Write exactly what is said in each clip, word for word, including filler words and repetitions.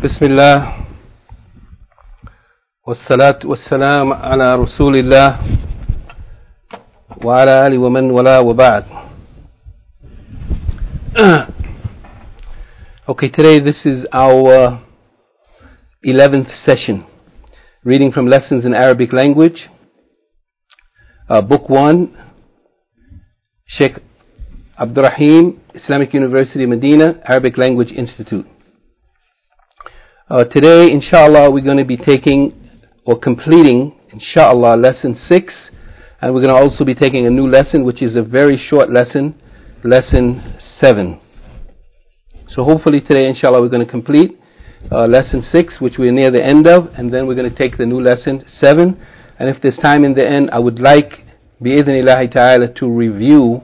بسم الله والصلاة والسلام على رسول الله وعلى آله ومن والاه وبعد. Okay, today this is our eleventh session, reading from Lessons in Arabic Language, uh, Book one, Sheikh Abdurrahim, Islamic University Medina, Arabic Language Institute. Uh, today, inshallah, we're going to be taking or completing, inshallah, lesson six, and we're going to also be taking a new lesson, which is a very short lesson, lesson seven. So hopefully today, inshallah, we're going to complete uh, lesson six, which we're near the end of, and then we're going to take the new lesson seven. And if there's time in the end, I would like, bi'idhnillahi ta'ala, to review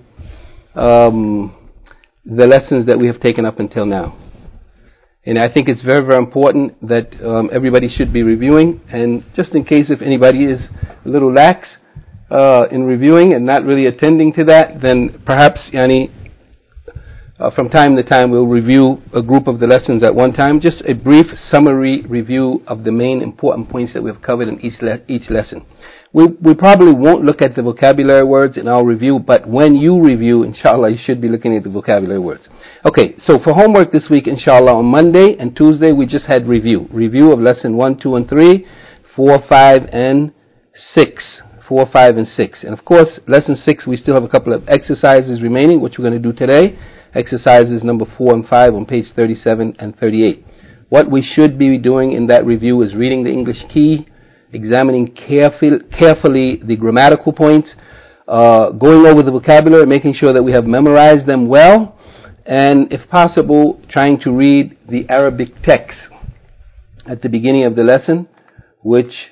um, the lessons that we have taken up until now. And I think it's very, very important that um, everybody should be reviewing. And just in case if anybody is a little lax uh, in reviewing and not really attending to that, then perhaps, yani, uh, from time to time we'll review a group of the lessons at one time. Just a brief summary review of the main important points that we've covered in each le- each lesson. We we probably won't look at the vocabulary words in our review, but when you review, inshallah, you should be looking at the vocabulary words. Okay, so for homework this week, inshallah, on Monday and Tuesday, we just had review. Review of lesson one, two, and three, four, five, and six. four, five, and six. And of course, lesson six, we still have a couple of exercises remaining, which we're going to do today. Exercises number four and five on page thirty-seven and thirty-eight. What we should be doing in that review is reading the English key, examining careful, carefully the grammatical points, uh, going over the vocabulary, making sure that we have memorized them well, and if possible, trying to read the Arabic text at the beginning of the lesson, which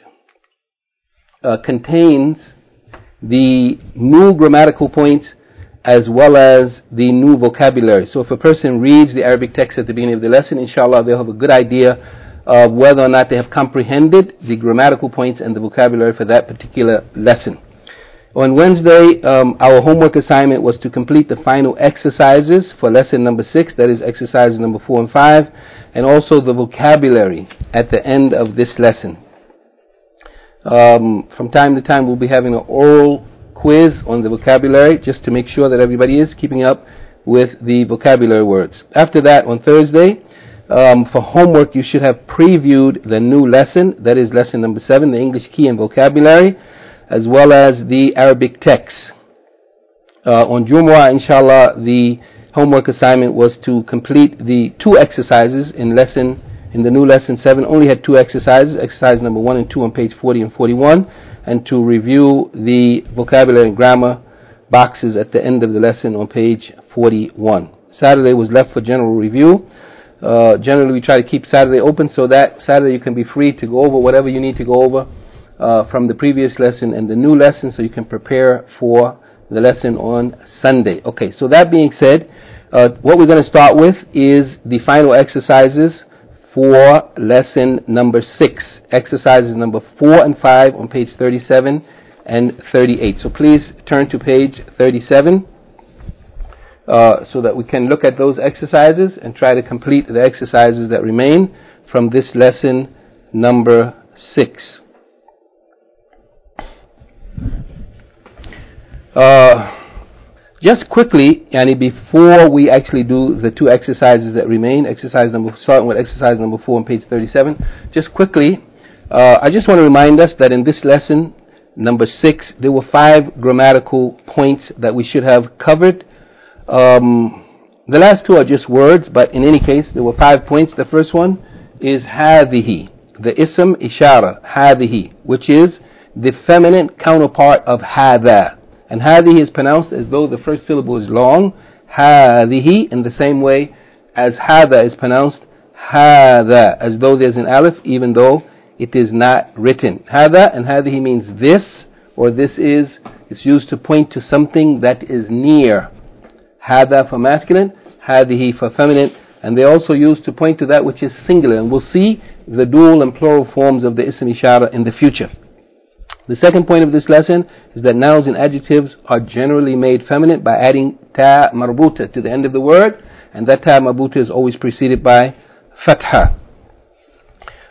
uh, contains the new grammatical points as well as the new vocabulary. So if a person reads the Arabic text at the beginning of the lesson, inshallah, they'll have a good idea of whether or not they have comprehended the grammatical points and the vocabulary for that particular lesson. On Wednesday, um, our homework assignment was to complete the final exercises for lesson number six, that is exercises number four and five, and also the vocabulary at the end of this lesson. Um, from time to time, we'll be having an oral quiz on the vocabulary, just to make sure that everybody is keeping up with the vocabulary words. After that, on Thursday, Um, for homework, you should have previewed the new lesson, that is lesson number seven, the English key and vocabulary, as well as the Arabic text. Uh, on Jumu'ah, inshallah, the homework assignment was to complete the two exercises in lesson, in the new lesson seven. Only had two exercises, exercise number one and two on page forty and forty-one, and to review the vocabulary and grammar boxes at the end of the lesson on page forty-one. Saturday was left for general review. Uh, generally, we try to keep Saturday open so that Saturday you can be free to go over whatever you need to go over uh, from the previous lesson and the new lesson, so you can prepare for the lesson on Sunday. Okay, so that being said, uh, what we're going to start with is the final exercises for lesson number six. Exercises number four and five on page thirty-seven and thirty-eight. So please turn to page thirty-seven. Uh, so that we can look at those exercises and try to complete the exercises that remain from this lesson number six. Uh, just quickly, yani before we actually do the two exercises that remain, exercise number, starting with exercise number four on page thirty-seven, just quickly, uh, I just want to remind us that in this lesson, number six, there were five grammatical points that we should have covered. Um, the last two are just words, but in any case, there were five points. The first one is هذه, the ism ishara, هذه, which is the feminine counterpart of هذا. And هذه is pronounced as though the first syllable is long, هذه, in the same way as هذا is pronounced هذا, as though there's an alif, even though it is not written. هذا and هذه means this, or this is, it's used to point to something that is near. هذا for masculine, هذه for feminine, and they also use to point to that which is singular, and we'll see the dual and plural forms of the ism ishara in the future. The second point of this lesson is that nouns and adjectives are generally made feminine by adding ta marbuta to the end of the word, and that ta marbuta is always preceded by fatha.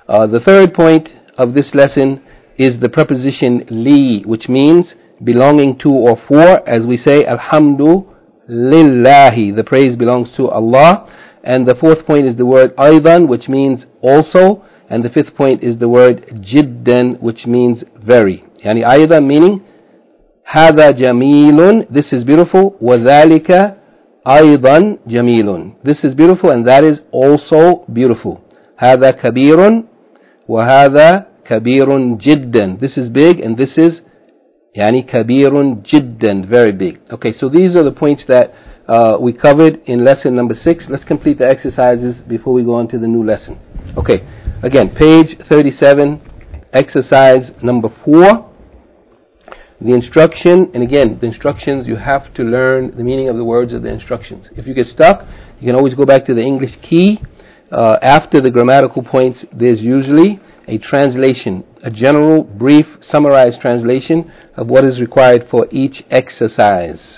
Uh, the third point of this lesson is the preposition li, which means belonging to or for, as we say, alhamdu lillahi, the praise belongs to Allah. And the fourth point is the word aydan, which means also, and the fifth point is the word jiddan, which means very. Yani aydan meaning hada jamilun, this is beautiful, wa dhalika aydan jamilun, this is beautiful and that is also beautiful. Hada kabirun wa hada kabirun jiddan, this is big and this is yani kabirun jiddan, very big. Okay, so these are the points that uh, we covered in lesson number six. Let's complete the exercises before we go on to the new lesson. Okay, again, page thirty-seven, exercise number four. The instruction, and again, the instructions, you have to learn the meaning of the words of the instructions. If you get stuck, you can always go back to the English key. Uh, after the grammatical points, there's usually a translation, a general, brief, summarized translation of what is required for each exercise.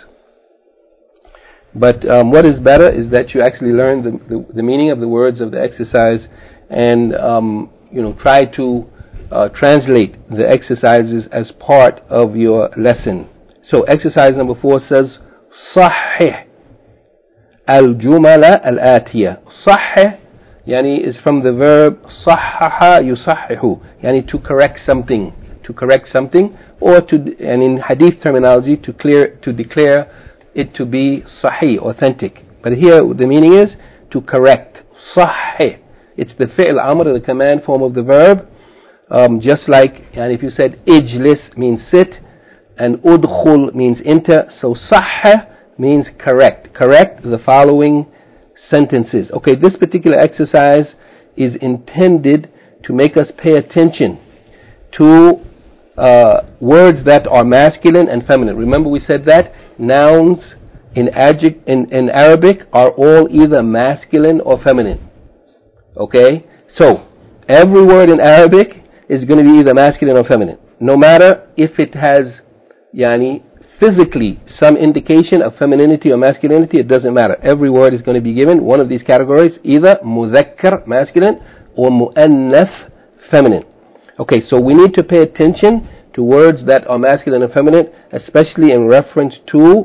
But um, what is better is that you actually learn the, the, the meaning of the words of the exercise and um, you know, try to uh, translate the exercises as part of your lesson. So exercise number four says صحح الجمل الآتية. صحح yani is from the verb صحح يصحح, yani to correct something, to correct something, or to, and in hadith terminology, to clear, to declare it to be sahih, authentic. But here the meaning is to correct. Sahih, it's the fi'l amr, the command form of the verb. Um, just like, and if you said ijlis means sit, and udkhul means enter, so sahih means correct. Correct the following sentences. Okay, this particular exercise is intended to make us pay attention to uh, words that are masculine and feminine. Remember we said that nouns in, adject, in, in Arabic are all either masculine or feminine. Okay, so every word in Arabic is going to be either masculine or feminine, no matter if it has yani physically some indication of femininity or masculinity. It doesn't matter. Every word is going to be given one of these categories, either mudhakkar, masculine, or muannath, feminine. Okay, so we need to pay attention to words that are masculine and feminine, especially in reference to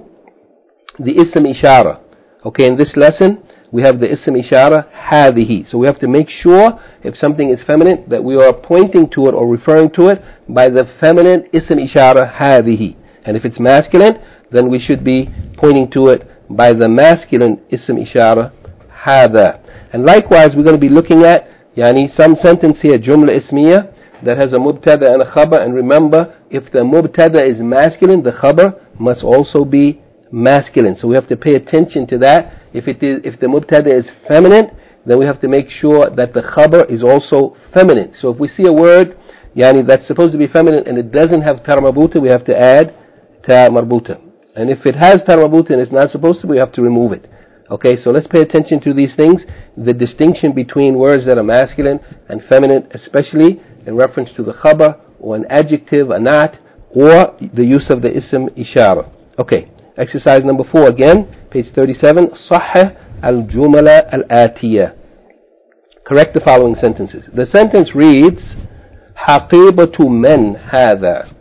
the ism ishara. Okay, in this lesson we have the ism ishara hadihi. So we have to make sure if something is feminine that we are pointing to it or referring to it by the feminine ism ishara hadihi. And if it's masculine, then we should be pointing to it by the masculine ism ishara hada. And likewise, we're going to be looking at yani some sentence here, jumla ismiya, that has a mubtada and a khabar. And remember, if the mubtada is masculine, the khabar must also be masculine. So we have to pay attention to that. If it is, if the mubtada is feminine, then we have to make sure that the khabar is also feminine. So if we see a word yani that's supposed to be feminine and it doesn't have tar marbuta, we have to add ta marbuta. And if it has tar marbuta and it's not supposed to, we have to remove it. Okay, so let's pay attention to these things, the distinction between words that are masculine and feminine, especially in reference to the khabar or an adjective, a nat, or the use of the ism ishara. Okay, exercise number four again, page thirty-seven. Sahih al-jumala al-atiyah. Correct the following sentences. The sentence reads, Haqibatu men hadha.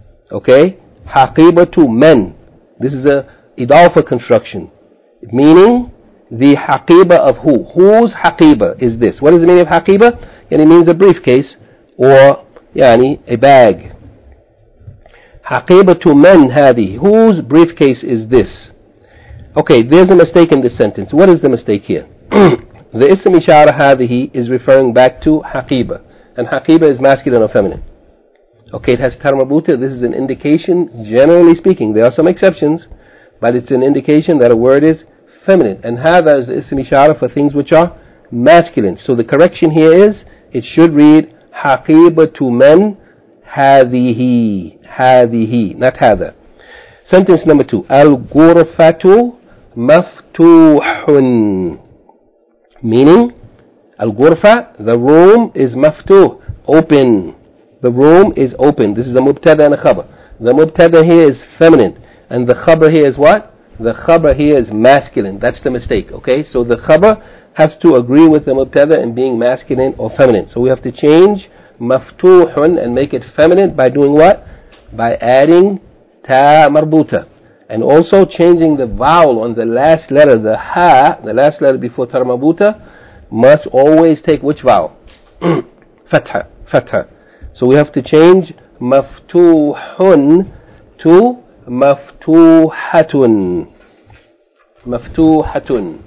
Okay, Haqibatu men. This is a idafa construction, meaning the haqiba of who? Whose haqiba is this? What is the meaning of haqiba? And it means a briefcase or yani a bag. Haqibatu man hadi. Whose briefcase is this? Okay, there's a mistake in this sentence. What is the mistake here? The ism ishara hadihi is referring back to haqiba, and haqiba is masculine or feminine. Okay, it has tar marbuta. This is an indication, generally speaking, there are some exceptions, but it's an indication that a word is feminine. And hadha is the ism ishara for things which are masculine. So the correction here is, it should read haqibatu man hadihi. Hadihi, not hadha. Sentence number two. Al-ghurfatu maftuhun. Meaning, al-ghurfa, the room is maftuh, open. The room is open. This is a mubtada and a khabar. The mubtada here is feminine, and the khabar here is what? the khabar here is masculine. That's the mistake, okay? So the khabar has to agree with the mubtada in being masculine or feminine. So we have to change maftuhun and make it feminine by doing what? By adding ta marbuta. And also changing the vowel on the last letter, the ha, the last letter before ta marbuta, must always take which vowel? Fatha, fatha. So we have to change maftuhun to maftuhatun. Maftuhatun.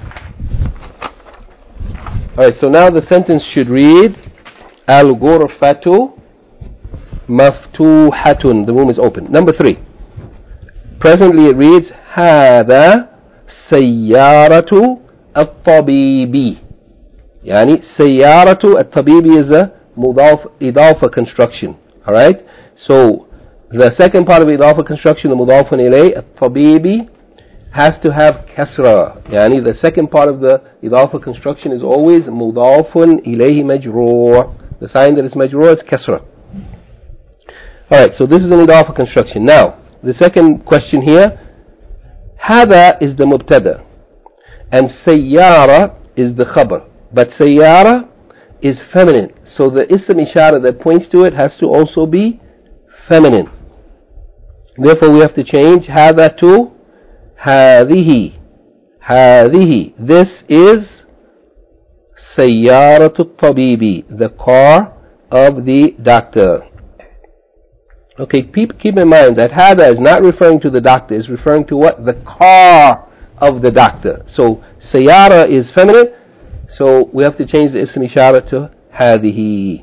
Alright, so now the sentence should read Al-ghurfatu maftuhatun. The room is open. Number three. Presently it reads هذا سيارة الطبيب. يعني سيارة الطبيب is a مضاف إضافة construction. Alright? So the second part of إضافة construction, the مضاف إليه الطبيب, has to have kasra. يعني the second part of the إضافة construction is always مضاف إليه مجرور. The sign that is majrur is kasra. Alright, so this is an إضافة construction. Now, the second question here, هذا is the mubtada and سيارة is the khabar. But سيارة is feminine. So the ism ishara that points to it has to also be feminine. Therefore we have to change هذا to هذه. هذه. This is سيارة الطبيب, the car of the doctor. Okay, keep, keep in mind that هذا is not referring to the doctor, it's referring to what? The car of the doctor. So سيارة is feminine, so we have to change the ism ishara to هذه.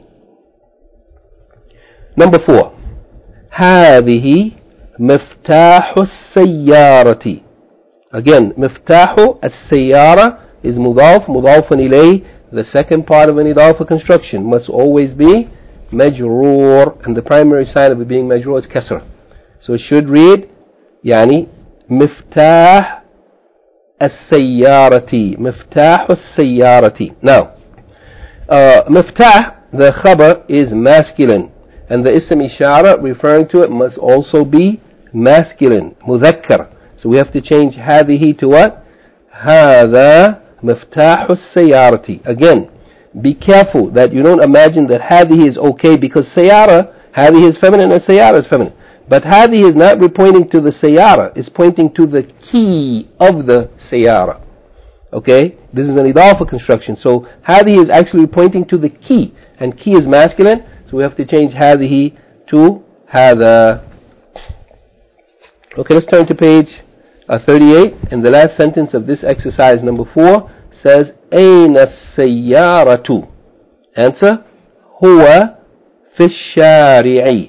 Number four. هذه مفتاح السيارة. Again, مفتاح السيارة is مضاف مضاف إليه. The second part of an إضافة construction must always be مجرور, and the primary sign of it being مجرور is كسر. So it should read يعني مفتاح السيارة. مفتاح السيارة. Now, uh, مفتاح, the khabar, is masculine, and the ism ishara referring to it must also be masculine, مذكر. So we have to change هذه to what? هذا مفتاح السيارة. Again, be careful that you don't imagine that هذه is okay, because سيارة, هذه is feminine and سيارة is feminine. But هذه is not pointing to the سيارة, it's pointing to the key of the سيارة. Okay? This is an إضافة construction. So هذه is actually pointing to the key, and key is masculine, so we have to change هذه to هذا. Okay, let's turn to page uh, thirty-eight, and the last sentence of this exercise number four says أين السيارة? Answer: هو في الشارع.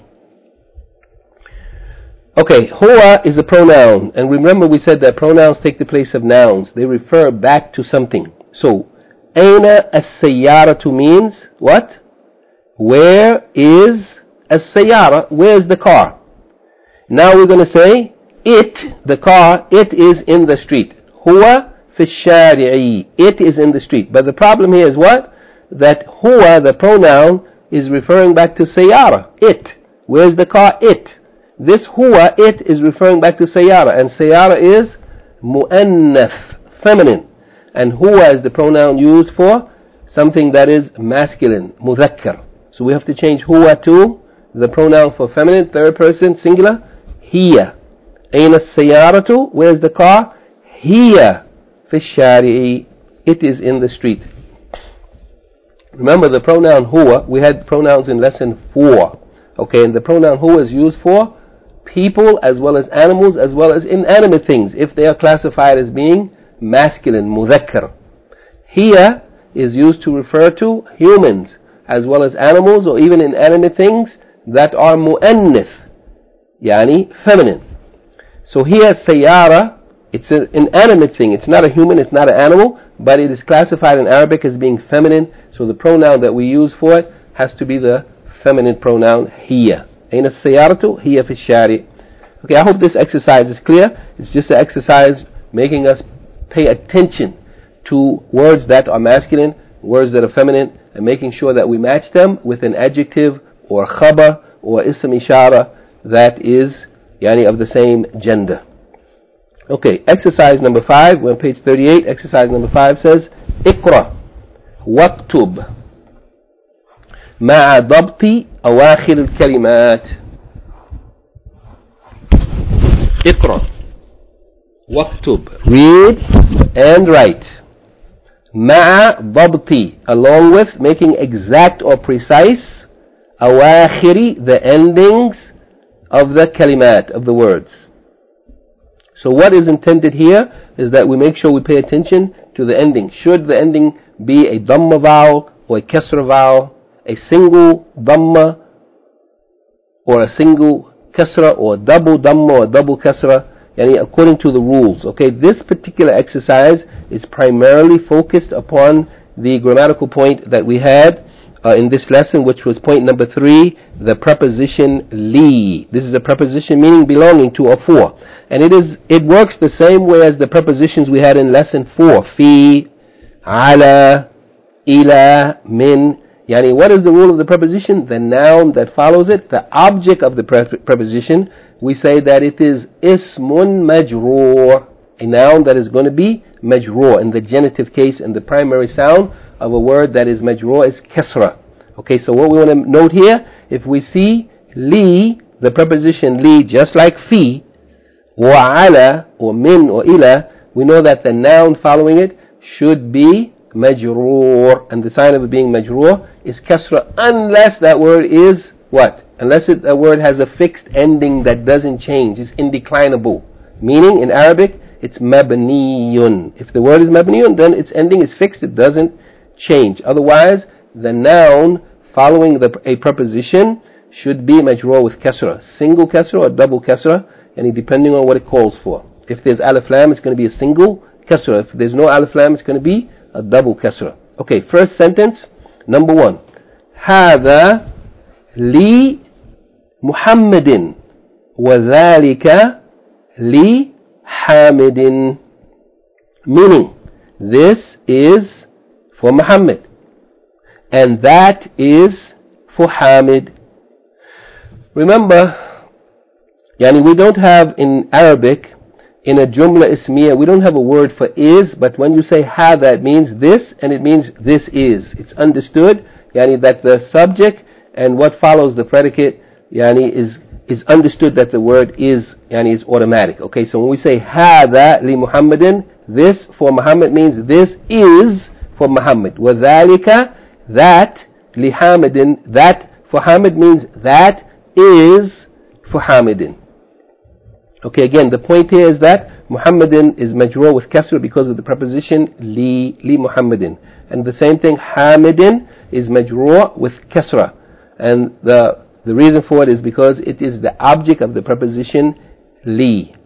Okay, huwa is a pronoun, and remember we said that pronouns take the place of nouns. They refer back to something. So, aina as-sayyaratu means what? Where is as-sayyara? Where is the car? Now we're going to say it, the car, it is in the street. Huwa fi shari'i. It is in the street. But the problem here is what? That huwa, the pronoun, is referring back to sayyara. It. Where is the car? It. This huwa, it, is referring back to sayyara, and sayyara is mu'annaf, feminine, and huwa is the pronoun used for something that is masculine, mudhakkar. So we have to change huwa to the pronoun for feminine, third person, singular, hiya. Aina sayyaratu? Where's the car? Hiya fi shari'i. It is in the street. Remember the pronoun huwa, we had pronouns in lesson four. Okay, and the pronoun huwa is used for people as well as animals as well as inanimate things if they are classified as being masculine, mudhakkar. Hiya is used to refer to humans as well as animals or even inanimate things that are mu'annif, yani feminine. So here sayyara, it's an inanimate thing, it's not a human, it's not an animal, but it is classified in Arabic as being feminine, so the pronoun that we use for it has to be the feminine pronoun hiya. أين السيارة؟ هي في الشارع. Okay, I hope this exercise is clear. It's just an exercise making us pay attention to words that are masculine, words that are feminine, and making sure that we match them with an adjective or khabar or ism ishara that is yani of the same gender. Okay, exercise number five. We're on page thirty-eight. Exercise number five says, اقرأ واكتب مع ضبط أواخر الكلمات. اقرأ واكتب, read and write. مع ضبط, along with making exact or precise, أواخر, the endings of the kalimat, of the words. So what is intended here is that we make sure we pay attention to the ending. Should the ending be a dhamma vowel or a kasra vowel, a single dhamma or a single kasra, or a double dhamma or a double kasra, yani according to the rules. Okay, this particular exercise is primarily focused upon the grammatical point that we had Uh, in this lesson, which was point number three, the preposition li. This is a preposition meaning belonging to or for, and it is it works the same way as the prepositions we had in lesson four. Fi, ala, ila, min. Yani, what is the rule of the preposition? The noun that follows it, the object of the pre- preposition. We say that it is ismun majroor, a noun that is going to be majroor in the genitive case, and the primary sound of a word that is majroor is kasra. Okay, so what we want to note here, if we see li, the preposition li, just like fi, or ala, or min, or ila, we know that the noun following it should be majroor, and the sign of it being majroor is kasra, unless that word is what? Unless it, a word has a fixed ending that doesn't change, it's indeclinable. Meaning, in Arabic, it's mabniyun. If the word is mabniyun, then its ending is fixed, it doesn't change. Otherwise, the noun following the, a preposition should be majroor with kasra, single kasra or double kasra, and depending on what it calls for. If there's alif lam, it's going to be a single kasra. If there's no alif lam, it's going to be a double kasra. Okay, first sentence, number one. هذا لي محمد وذلك لي حامد. Meaning, this is for Muhammad, and that is for Hamid. Remember, yani we don't have in Arabic, in a jumla ismiya, we don't have a word for is, but when you say hada, it means this, and it means this is. It's understood, yani that the subject and what follows the predicate, yani is is understood that the word is, yani is automatic. Okay, so when we say hada li Muhammadin, this for Muhammad means this is for Muhammad. وَذَلِكَ, that, لِحَامِدٍ, that for Hamid means that is for Hamidin. Okay, again, the point here is that Muhammadin is majroor with kasra because of the preposition li, li Muhammadin. And the same thing, Hamidin is majroor with kasra. And the, the reason for it is because it is the object of the preposition li.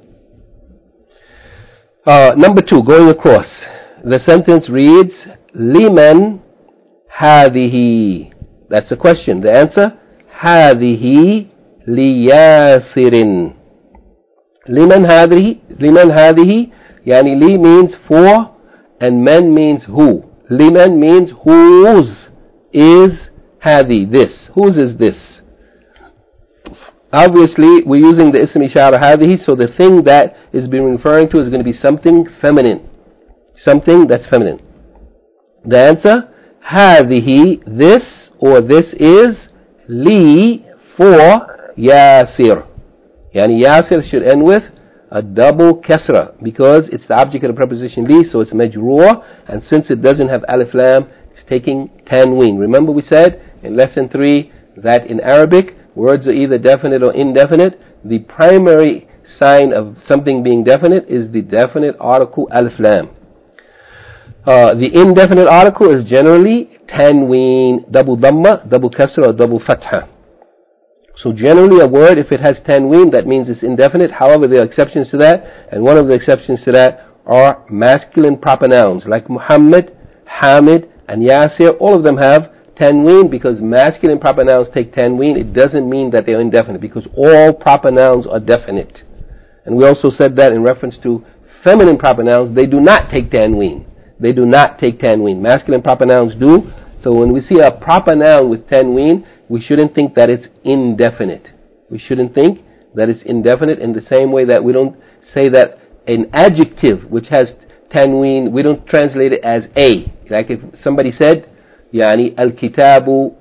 Uh, number two, going across. The sentence reads, Liman هذه. That's the question. The answer, هذه لياسر. Liman هذه, Liman هذه, yani li means for, and man means who. Liman means whose is هذه, this. Whose is this? Obviously, we're using the ism ishara هذه, so the thing that is being referring to is going to be something feminine. Something that's feminine. The answer, هذه, this, or this is, li, for Yasir. Yani Yasir should end with a double kasra, because it's the object of the preposition li, so it's majroor, and since it doesn't have alif lam, it's taking tanween. Remember we said in lesson three that in Arabic, words are either definite or indefinite. The primary sign of something being definite is the definite article alif lam. Uh, the indefinite article is generally tanween, double dhamma, double kasra, or double fatha. So generally a word, if it has tanween, that means it's indefinite. However, there are exceptions to that, and one of the exceptions to that are masculine proper nouns, like Muhammad, Hamid, and Yasir. All of them have tanween, because masculine proper nouns take tanween. It doesn't mean that they're indefinite, because all proper nouns are definite. And we also said that in reference to feminine proper nouns, they do not take tanween. They do not take tanween. Masculine proper nouns do. So when we see a proper noun with tanween, we shouldn't think that it's indefinite. We shouldn't think that it's indefinite in the same way that we don't say that an adjective which has tanween, we don't translate it as a. Like if somebody said, يعني الكتاب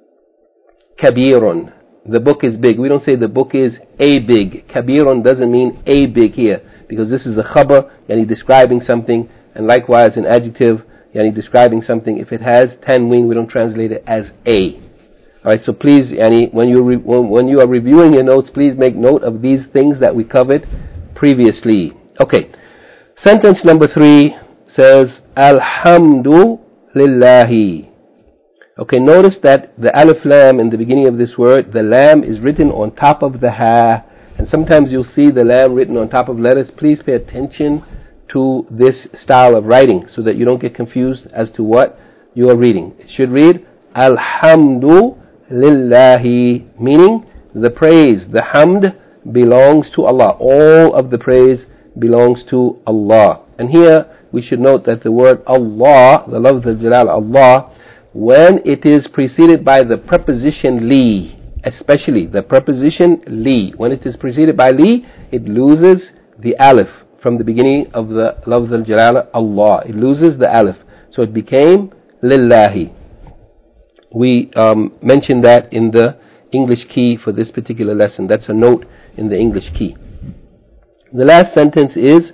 كبير, the book is big. We don't say the book is a big. Kabirun doesn't mean a big here, because this is a khabar, yani describing something, and likewise an adjective, yani describing something. If it has tanween, we don't translate it as a. Alright, so please, yani, when you re- when, when you are reviewing your notes, please make note of these things that we covered previously. Okay, sentence number three says, Alhamdu lillahi. Okay, notice that the alif lam in the beginning of this word, the lam is written on top of the ha, and sometimes you'll see the lam written on top of letters. Please pay attention to this style of writing so that you don't get confused as to what you are reading. It should read, Alhamdu lillahi, meaning the praise, the hamd belongs to Allah. All of the praise belongs to Allah. And here we should note that the word Allah, the lafz al-jalal Allah, when it is preceded by the preposition li, especially the preposition li, when it is preceded by li, it loses the alif from the beginning of the lafz al-jalala Allah. It loses the alif, so it became lillahi. We um, mentioned that in the English key for this particular lesson. That's a note in the English key. The last sentence is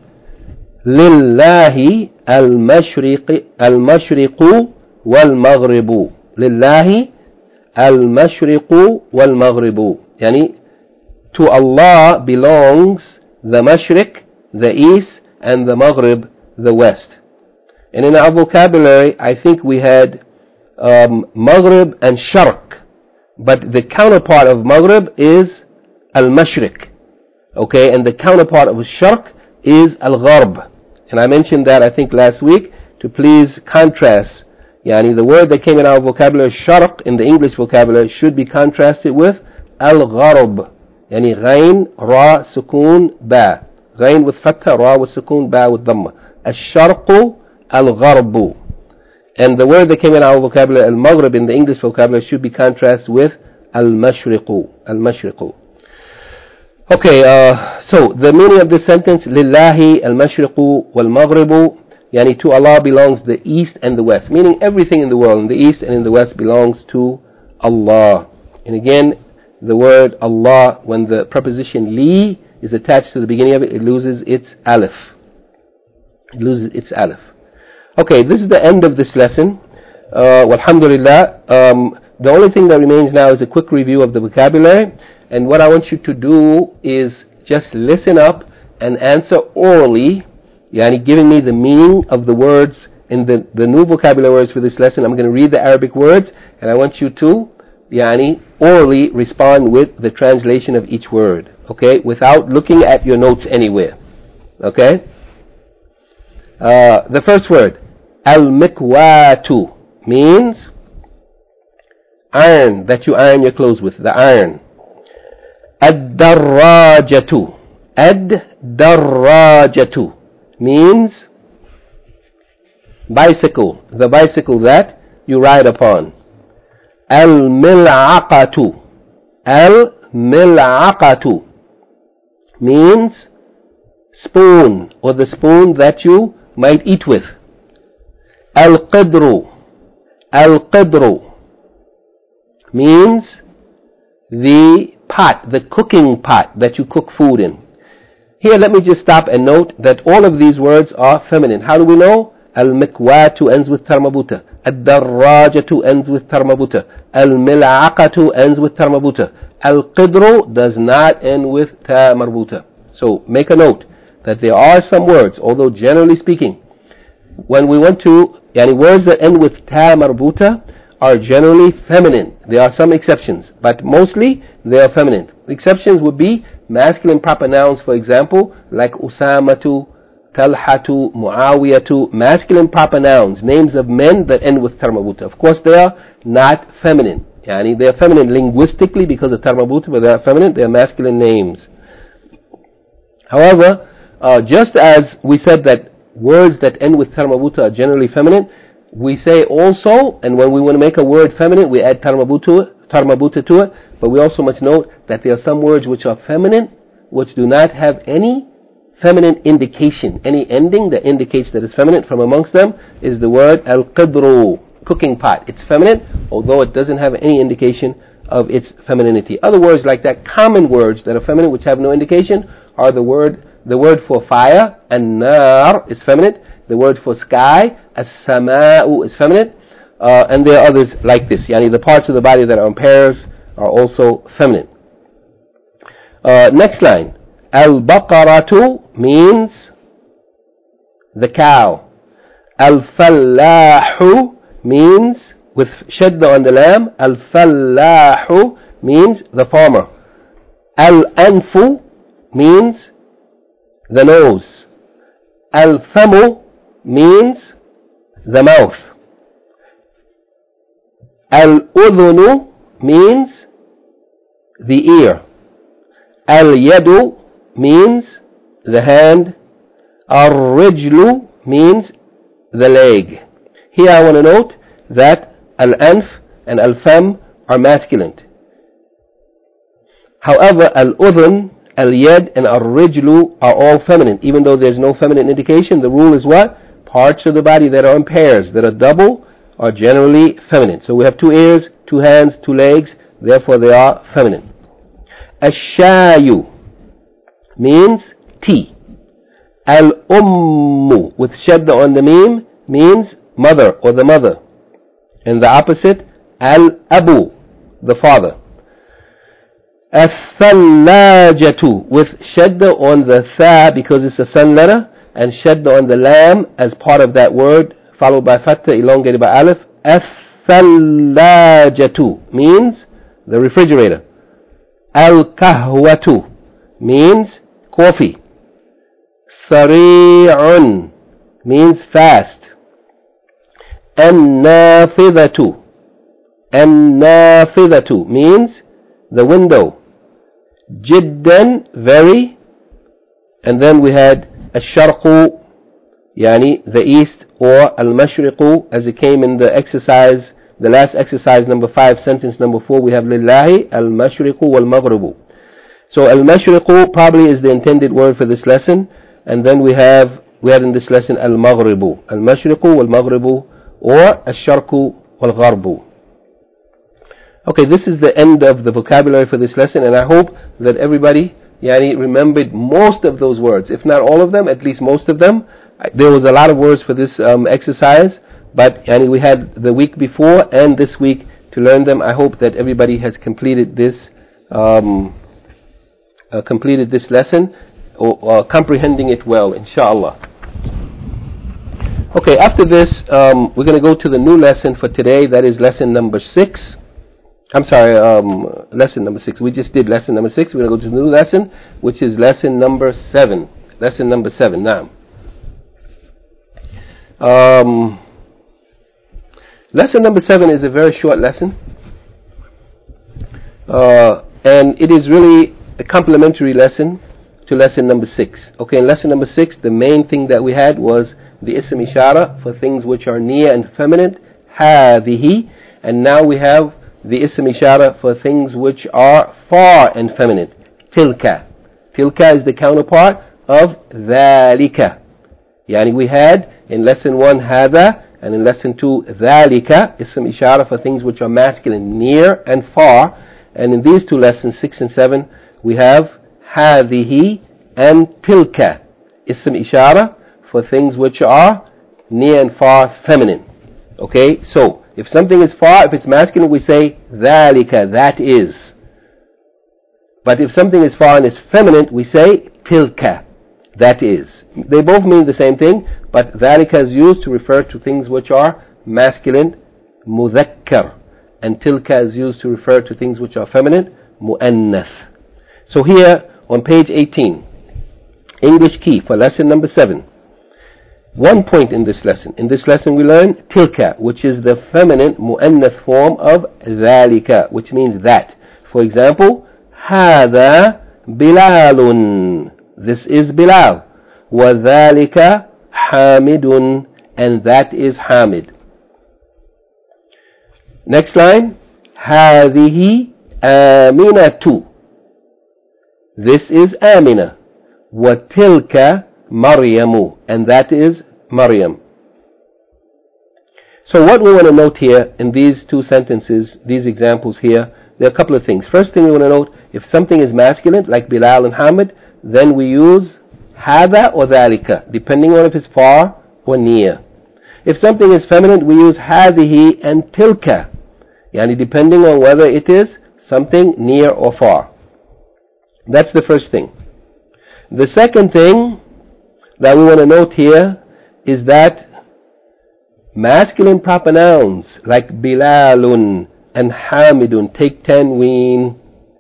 lillahi al-mashriq al-mashriqu wal-maghribu. Lillahi al-mashriqu wal-maghribu. Yani, to Allah belongs the mashriq, the east, and the maghrib, the west. And in our vocabulary, I think we had um, maghrib and sharq, but the counterpart of maghrib is al-mashriq. Okay, and the counterpart of sharq is al-gharb. And I mentioned that, I think, last week, to please contrast. Yani, the word that came in our vocabulary, sharq, in the English vocabulary, should be contrasted with al-gharb. Yani, ghain, ra, sukun, ba. Ghain with fatha, ra with sukun, ba with dhamma. Al-sharqu, al-gharbu. And the word that came in our vocabulary, al-maghrib, in the English vocabulary, should be contrasted with al-mashriqu. Al-mashriqu. Okay, uh, so the meaning of this sentence, lillahi al-mashriqu wal-maghribu, yani to Allah belongs the east and the west, meaning everything in the world, in the east and in the west, belongs to Allah. And again, the word Allah, when the preposition li is attached to the beginning of it, it loses its alif. It loses its alif. Okay, this is the end of this lesson. Uh, alhamdulillah. Um, the only thing that remains now is a quick review of the vocabulary. And what I want you to do is just listen up and answer orally, yani giving me the meaning of the words in the, the new vocabulary words for this lesson. I'm going to read the Arabic words, and I want you to yani orally respond with the translation of each word, okay, without looking at your notes anywhere, okay? Uh, the first word, al-mikwatu, means iron, that you iron your clothes with, the iron. Ad-darrajatu, ad-darrajatu, means bicycle, the bicycle that you ride upon. Al-mil'aqatu, al-mil'aqatu, means spoon, or the spoon that you might eat with. Al-qidru, al-qidru, means the pot, the cooking pot that you cook food in. Here, let me just stop and note that all of these words are feminine. How do we know? Al-mikwatu ends with tarmabuta. Ad-darrajatu ends with tarmabuta. Al-mil'aqatu ends with tarmabuta. Al-qidru does not end with ta marbuta. So, make a note that there are some words, although generally speaking, when we want to, yani words that end with ta marbuta are generally feminine. There are some exceptions, but mostly they are feminine. Exceptions would be masculine proper nouns, for example, like Usamatu, Talhatu, Muawiyatu, masculine proper nouns, names of men that end with tarmabuta. Of course, they are not feminine. Yani they are feminine linguistically because of tarmabuta, but they are feminine, they are masculine names. However, uh, just as we said that words that end with tarmabuta are generally feminine, we say also, and when we want to make a word feminine, we add tarmabuta, tarmabuta to it, but we also must note that there are some words which are feminine, which do not have any feminine indication. Any ending that indicates that it's feminine from amongst them is the word al-qidru, cooking pot. It's feminine, although it doesn't have any indication of its femininity. Other words like that, common words that are feminine which have no indication, are the word the word for fire, an-nar, is feminine. The word for sky, as-sama'u, is feminine. Uh, and there are others like this. Yani the parts of the body that are in pairs are also feminine. Uh, next line. Al-baqaratu means the cow. Al-fallahu means, with shadda on the lam, al-fallahu means the farmer. Al-anfu means the nose. Al-famu means the mouth. Al-udhunu means the ear. Al-yadu means the hand. Al-rijlu means the leg. Here I want to note that al-anf and al-fam are masculine. However, al-udhun, al-yad and al-rijlu are all feminine. Even though there's no feminine indication, the rule is what? Parts of the body that are in pairs, that are double, are generally feminine. So we have two ears, two hands, two legs, therefore they are feminine. Ash-shayu means tea. Al-ummu, with shadda on the meme, means mother or the mother. And the opposite, al-abu, the father. Al-thallajatu, with shadda on the tha because it's a sun letter, and shadda on the lam as part of that word, followed by fatha, elongated by alif. Al-thallajatu means the refrigerator. Al-kahwatu means coffee. Sari'un means fast. An-nafidhatu, An-nafidhatu means the window. Jiddan, very. And then we had Ash-sharqu, yani the east, or Al-mashriqu, as it came in the exercise, the last exercise number five, sentence number four, we have Lillahi Al-mashriqu wal-maghribu. So Al-mashriqu probably is the intended word for this lesson, and then we have, we had in this lesson Al-maghribu, Al-mashriqu wal-maghribu, or Ash-sharqu wal-gharbu. Okay, this is the end of the vocabulary for this lesson, and I hope that everybody yani, remembered most of those words. If not all of them, at least most of them. There was a lot of words for this um, exercise, but yani, we had the week before and this week to learn them. I hope that everybody has completed this um, uh, completed this lesson, or, or comprehending it well, inshallah. Okay, after this, um, we're going to go to the new lesson for today. That is lesson number six. I'm sorry, um, lesson number six. We just did lesson number six. We're going to go to the new lesson, which is lesson number seven. Lesson number seven. Now, um, lesson number seven is a very short lesson, uh, and it is really a complementary lesson to lesson number six. Okay, in lesson number six, the main thing that we had was the ism ishara for things which are near and feminine, هذه, and now we have the ism ishara for things which are far and feminine, tilka. Tilka is the counterpart of ذلك. Yani we had in lesson one هذا, and in lesson two ذلك, ism ishara for things which are masculine, near and far, and in these two lessons, six and seven, we have هذه and tilka, ism ishara for things which are near and far feminine. Okay, so if something is far, if it's masculine, we say ذَلِكَ, that is. But if something is far and is feminine, we say tilka, that is. They both mean the same thing, but ذَلِكَ is used to refer to things which are masculine, مُذَكَّر, and tilka is used to refer to things which are feminine, مُؤَنَّث. So here on page eighteen, English key for lesson number seven. One point in this lesson. In this lesson we learn tilka, which is the feminine mu'annath form of ذَلِكَ, which means that. For example, هَذَا بِلَالٌ, this is Bilal. وَذَلِكَ حَامِدٌ, and that is Hamid. Next line, هَذِهِ آمِنَةُ, this is Amina. وَتِلْكَ مَرْيَمُ, and that is Maryam. So what we want to note here in these two sentences, these examples here, there are a couple of things. First thing we want to note, if something is masculine, like Bilal and Hamid, then we use هذا or ذلك, depending on if it's far or near. If something is feminine, we use هذه and تلك, yani depending on whether it is something near or far. That's the first thing. The second thing that we want to note here is that masculine proper nouns like Bilalun and Hamidun take tanween.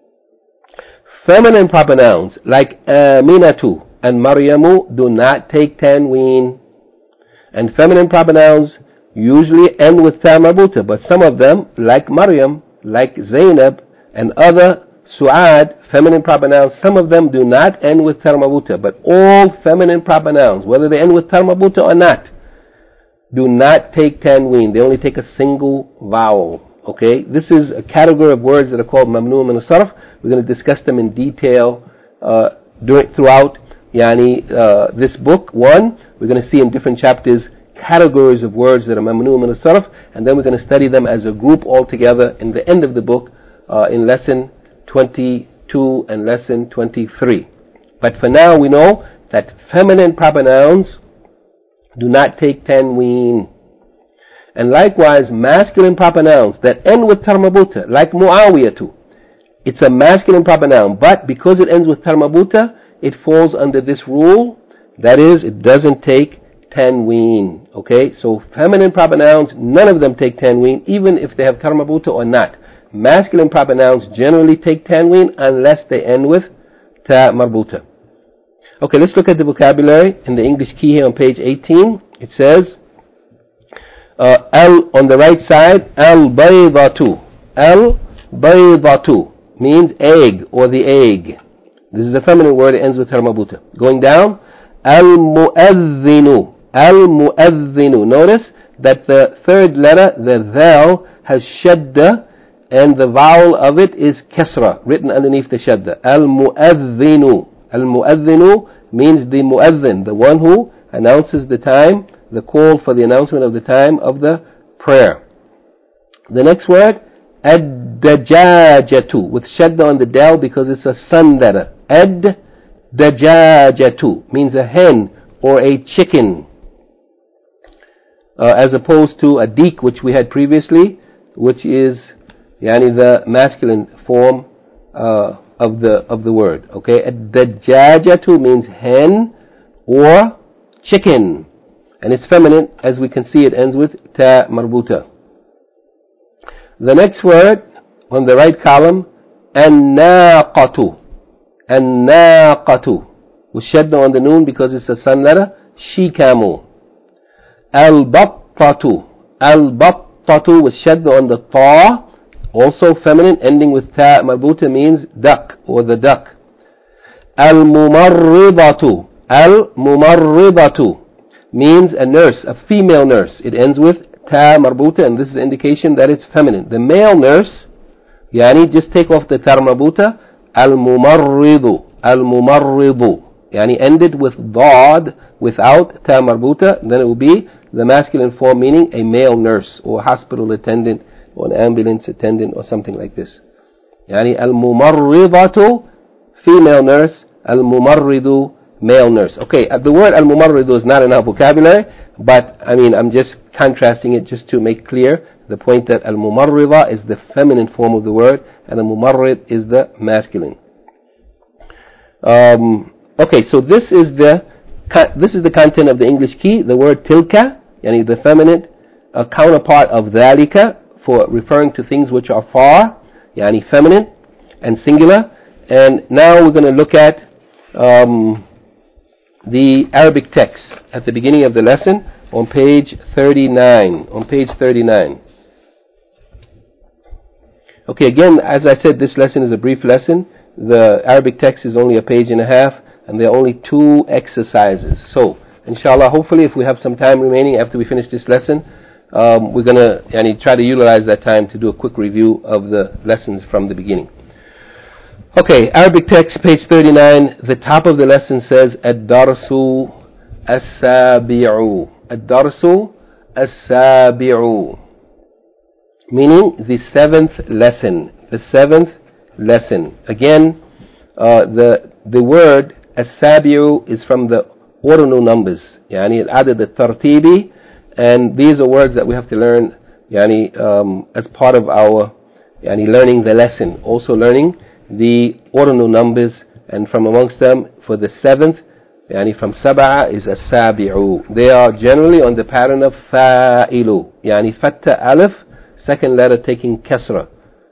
Feminine proper nouns like Aminatu and Maryamu do not take tanween. And feminine proper nouns usually end with ta marbuta, but some of them, like Maryam, like Zainab, and other Su'ad, feminine proper nouns, some of them do not end with ta marbuta, but all feminine proper nouns, whether they end with ta marbuta or not, do not take tanween. They only take a single vowel. Okay, this is a category of words that are called mamnu min as-sarf. We're going to discuss them in detail uh, during, throughout yani, uh, this book. One, we're going to see in different chapters categories of words that are mamnu min as-sarf, and then we're going to study them as a group all together in the end of the book uh, in lesson twenty-two and lesson twenty-three. But for now, we know that feminine proper nouns do not take tanween. And likewise, masculine proper nouns that end with tarmabuta, like Muawiyatu, it's a masculine proper noun, but because it ends with tarmabuta, it falls under this rule, that is, it doesn't take tanween. Okay, so feminine proper nouns, none of them take tanween, even if they have tarmabuta or not. Masculine proper nouns generally take tanween unless they end with ta marbuta. Okay, let's look at the vocabulary in the English key here on page eighteen. It says, uh, al on the right side, al-baydatu. Al-baydatu means egg or the egg. This is a feminine word, it ends with tarmabuta. Going down, al-mu'adhdhinu. Al-mu'adhdhinu. Notice that the third letter, the dhal, has shadda, and the vowel of it is kasra, written underneath the shadda. Al-mu'adhdhinu. Al-mu'adhdhinu means the mu'adhdhin, the one who announces the time, the call for the announcement of the time of the prayer. The next word, ad-dajajatu, with shadda on the dal because it's a sun letter. Ad-dajajatu means a hen or a chicken, uh, as opposed to a deek, which we had previously, which is yani the masculine form uh, of the of the word. Okay, ad-dajajatu means hen or chicken, and it's feminine, as we can see. It ends with ta marbuta. The next word on the right column, an-naqatu. An-naqatu, with shadda on the noon because it's a sun letter. She camel. Al-battatu. Al-battatu with shadda on the ta, also feminine, ending with ta marbuta, means duck or the duck. Al-mumarridatu. Al-mumarridatu means a nurse, a female nurse. It ends with ta marbuta, and this is an indication that it's feminine. The male nurse, yani just take off the ta marbuta, al-mumarridu. Al-mumarridu, yani ended with dad without ta marbuta, then it will be the masculine form, meaning a male nurse or hospital attendant or an ambulance attendant or something like this. Yani al-mumarridatu, female nurse, al-mumarridu, male nurse. Okay, uh, the word al-mumarridu is not in our vocabulary, but I mean, I'm just contrasting it just to make clear the point that al-mumarrida is the feminine form of the word and al-mumarrid is the masculine. Um, okay, so this is the this is the content of the English key. The word tilka, yani the feminine uh, counterpart of dhalika, for referring to things which are far, yani feminine and singular. And now we're going to look at um, the Arabic text at the beginning of the lesson on page thirty-nine. On page thirty-nine. Okay, again, as I said, this lesson is a brief lesson. The Arabic text is only a page and a half, and there are only two exercises. So, inshallah, hopefully, if we have some time remaining after we finish this lesson, um, we're going to yani, try to utilize that time to do a quick review of the lessons from the beginning. Okay, Arabic text, page thirty-nine. The top of the lesson says Ad-Darsu As-Sabi'u. Ad-Darsu As-Sabi'u. Meaning the seventh lesson. The seventh lesson. Again, uh, the the word As-Sabi'u is from the ordinal numbers. Yani al-adad al-tartibi. And these are words that we have to learn yani, um, as part of our yani, learning the lesson. Also learning the ordinal numbers, and from amongst them, for the seventh, yani from sab'a is as-sabi'u. They are generally on the pattern of fa'ilu, yani fatta alif, second letter taking kasra.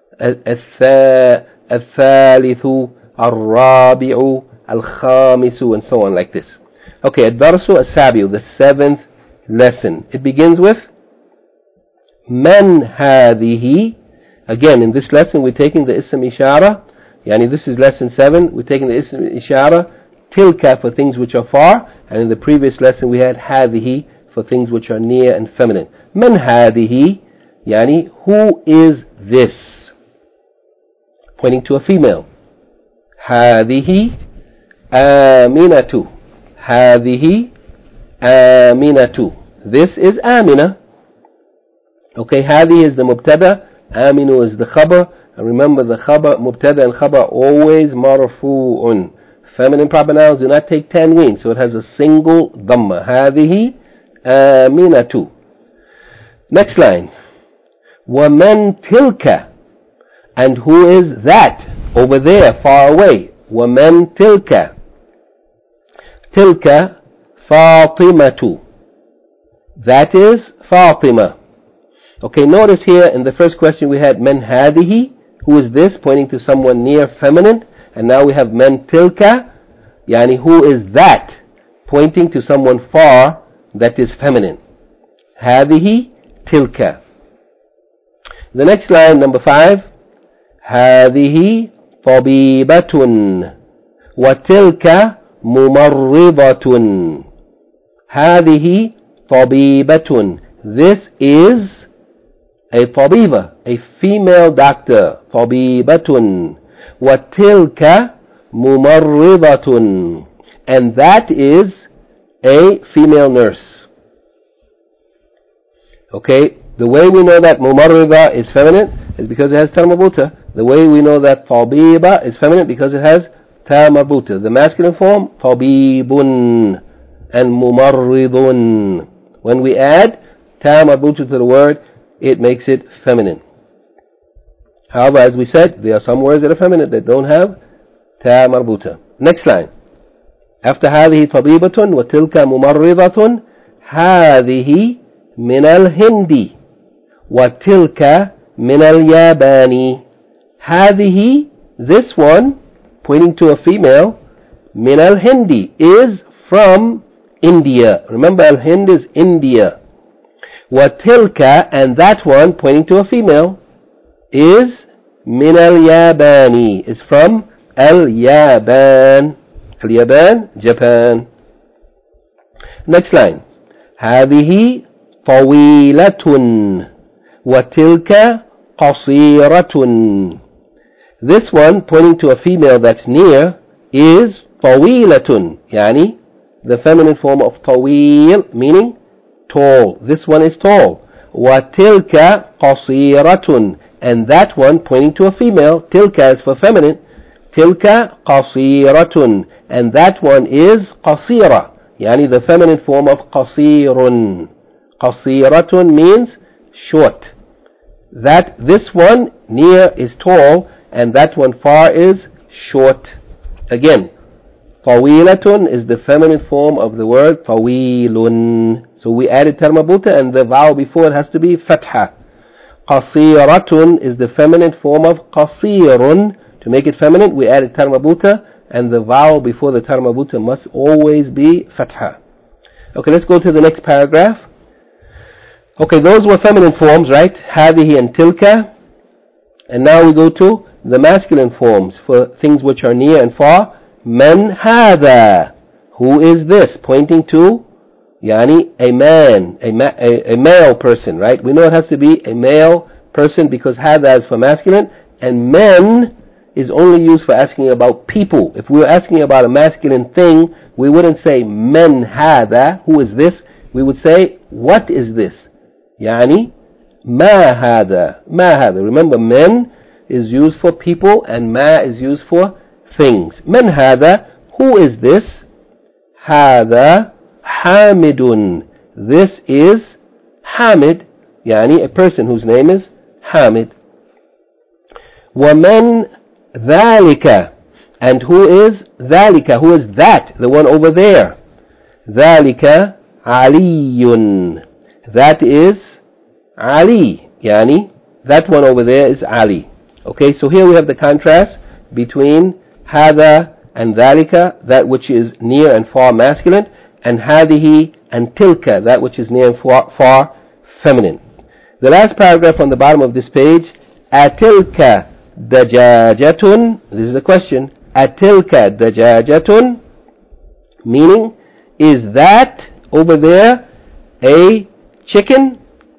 Al-thalithu, al-rabi'u, al-khamisu, and so on like this. Okay, ad-darsu as-sabi'u, the seventh lesson. It begins with Man hadhihi. Again, in this lesson we're taking the ism ishara. Yani this is lesson seven. We're taking the ism ishara, tilka for things which are far, and in the previous lesson we had hadhihi for things which are near and feminine. Man hadhihi, yani who is this? Pointing to a female. Hadhihi Aminatu. Hadhihi Aminatu. This is Amina. Okay, hadhi is the mubtada, Aminu is the khabar. And remember, the khabar, mubtada and khabar always marfu'un. Feminine proper nouns do not take tanween, so it has a single dhamma. Hadhihi Aminatu. Next line. وَمَنْ تِلْكَ. And who is that? Over there, far away. وَمَنْ تِلْكَ. تِلْكَ فَاطِمَةُ. That is Fatima. Okay, notice here in the first question we had men hadihi, who is this, pointing to someone near feminine, and now we have men tilka, yani who is that, pointing to someone far that is feminine. Hadihi tilka. The next line, number five, hadihi tabibatun wa tilka mumarridatun. Hadihi tabibatun. This is a tabiba, a female doctor. Tabibatun. Wa tilka mumarridatun. And that is a female nurse. Okay, the way we know that mumarrida is feminine is because it has ta marbuta. The way we know that tabiba is feminine because it has ta marbuta. The masculine form, tabibun, and mumarridun. When we add ta marbuta to the word, it makes it feminine. However, as we said, there are some words that are feminine that don't have ta marbuta. Next line. After هذه طبيبة وتلك ممرضة, هذه من الهند وتلك من اليابان. هذه, this one, pointing to a female, من الهند, is from India. Remember, al-Hind is India. وَتِلْكَ, and that one, pointing to a female, is مِنَ الْيَابَانِ, is from al-Yaban. Al-Yaban, Japan. Next line. هذه طويلة وتلك قصيرة. This one, pointing to a female that's near, is طويلة, يعني the feminine form of طويل, meaning tall. This one is tall. وَتِلْكَ قَصِيرَةٌ, and that one, pointing to a female, tilka is for feminine, tilka قَصِيرَةٌ, and that one is قَصِيرَة, yani the feminine form of قَصِيرٌ. قَصِيرَةٌ means short. That this one near is tall, and that one far is short. Again, طَوِيلَةٌ is the feminine form of the word طَوِيلٌ. So we added ta marbuta, and the vowel before it has to be fatha. قَصِيرَةٌ is the feminine form of قَصِيرٌ. To make it feminine, we added ta marbuta, and the vowel before the ta marbuta must always be fatha. Okay, let's go to the next paragraph. Okay, those were feminine forms, right? هذه and tilka. And now we go to the masculine forms for things which are near and far. Man هذا, who is this? Pointing to, yani, a man, a, ma- a, a male person, right? We know it has to be a male person because هذا is for masculine, and men is only used for asking about people. If we were asking about a masculine thing, we wouldn't say men hada, who is this? We would say, what is this? Yani, ma hada, ma hada. Remember, men is used for people and ma is used for things. Man hada, who is this? Hada Hamidun. This is Hamid, yani a person whose name is Hamid. وَمَنْ ذَلِكَ, and who is ذَلِكَ, who is that, the one over there? ذَلِكَ عَلِيٌّ, that is Ali, yani that one over there is Ali. Okay, so here we have the contrast between هذا and ذَلِكَ, that which is near and far masculine, and هذه and tilka, that which is near and far, far feminine. The last paragraph on the bottom of this page, أَتِلْكَ دَجَاجَةٌ, this is a question, أَتِلْكَ دَجَاجَةٌ, meaning, is that over there a chicken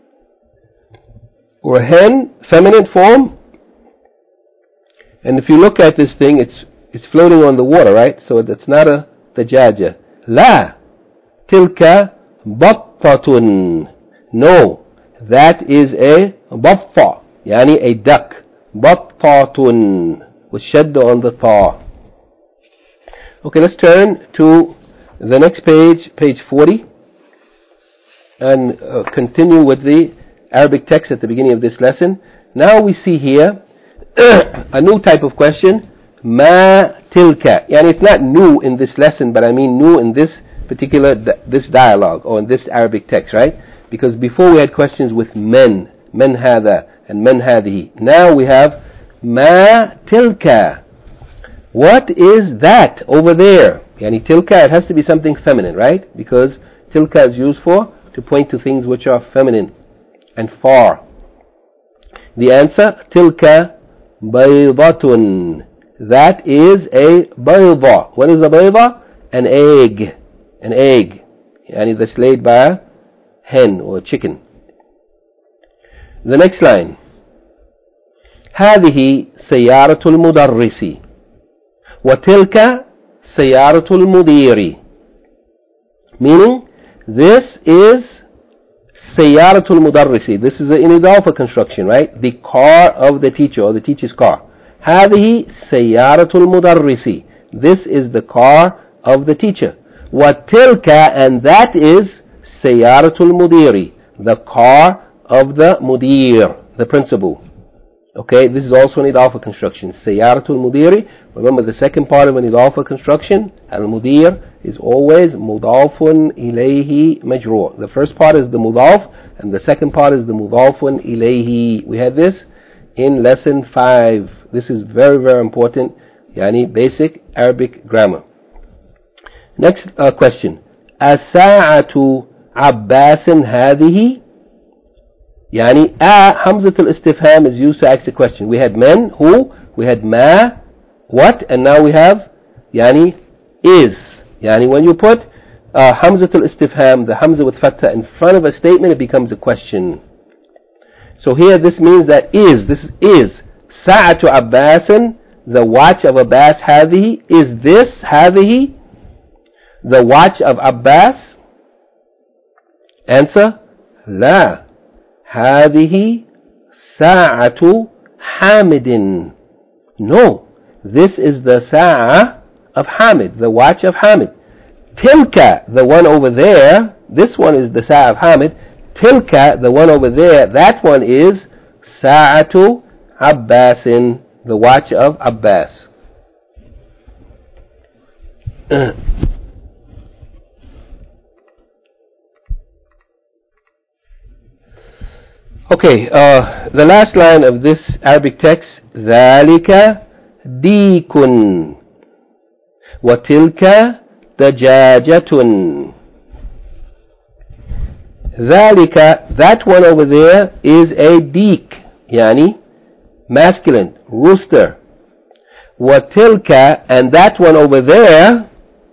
or a hen, feminine form? And if you look at this thing, it's it's floating on the water, right? So that's not a dajaja. La, tilka battatun. No, that is a batta, yani a duck. Battatun, with shadda on the ta. Okay, let's turn to the next page, page forty, and uh, continue with the Arabic text at the beginning of this lesson. Now we see here a new type of question, ma tilka. Yani it's not new in this lesson, but I mean new in this particular, this dialogue, or in this Arabic text, right? Because before we had questions with men, men hada, and men hadihi. Now we have ma tilka. What is that over there? Yani tilka, it has to be something feminine, right? Because tilka is used for, to point to things which are feminine and far. The answer, tilka baydatun. That is a bayda. What is a bayda? An egg. An egg. Yani that's laid by a hen or a chicken. The next line. هذه سيارة المدرس وتلك سيارة المدير. Meaning, this is سيارة المدرس. This is an إضافة construction, right? The car of the teacher, or the teacher's car. هذه سيارة المدرس. This is the car of the teacher. وتلك, and that is سيارة المدير, the car of the mudir, the principal. Okay, this is also an idafa construction. سيارة المدير. Remember, the second part of an idafa construction, al-mudir, is always mudafun ilayhi majrur. The first part is the mudaf, and the second part is the mudafun ilayhi. We had this in lesson five. This is very, very important. Yani basic Arabic grammar. Next uh, question. الساعة عباس هذه. Yani a hamzat al-istifham is used to ask a question. We had men, who, we had ma, what, and now we have yani is. Yani when you put uh, hamzat al-istifham, the hamza with fatha, in front of a statement, it becomes a question. So here this means that is, this is sa'atu abbasin, the watch of Abbas hadhihi. Is this hadhihi, the watch of Abbas? Answer, la. هذه ساعة حامد. No, this is the sa'a of Hamid, the watch of Hamid. Tilka, the one over there, this one is the sa'a of Hamid. Tilka, the one over there, that one is sa'atu Abbasin, the watch of Abbas. Okay, uh, the last line of this Arabic text, ذَلِكَ دِيكٌ وَتِلْكَ دَجَاجَةٌ. ذَلِكَ, that one over there is a deek, yani masculine, rooster. وَتِلْكَ, and that one over there,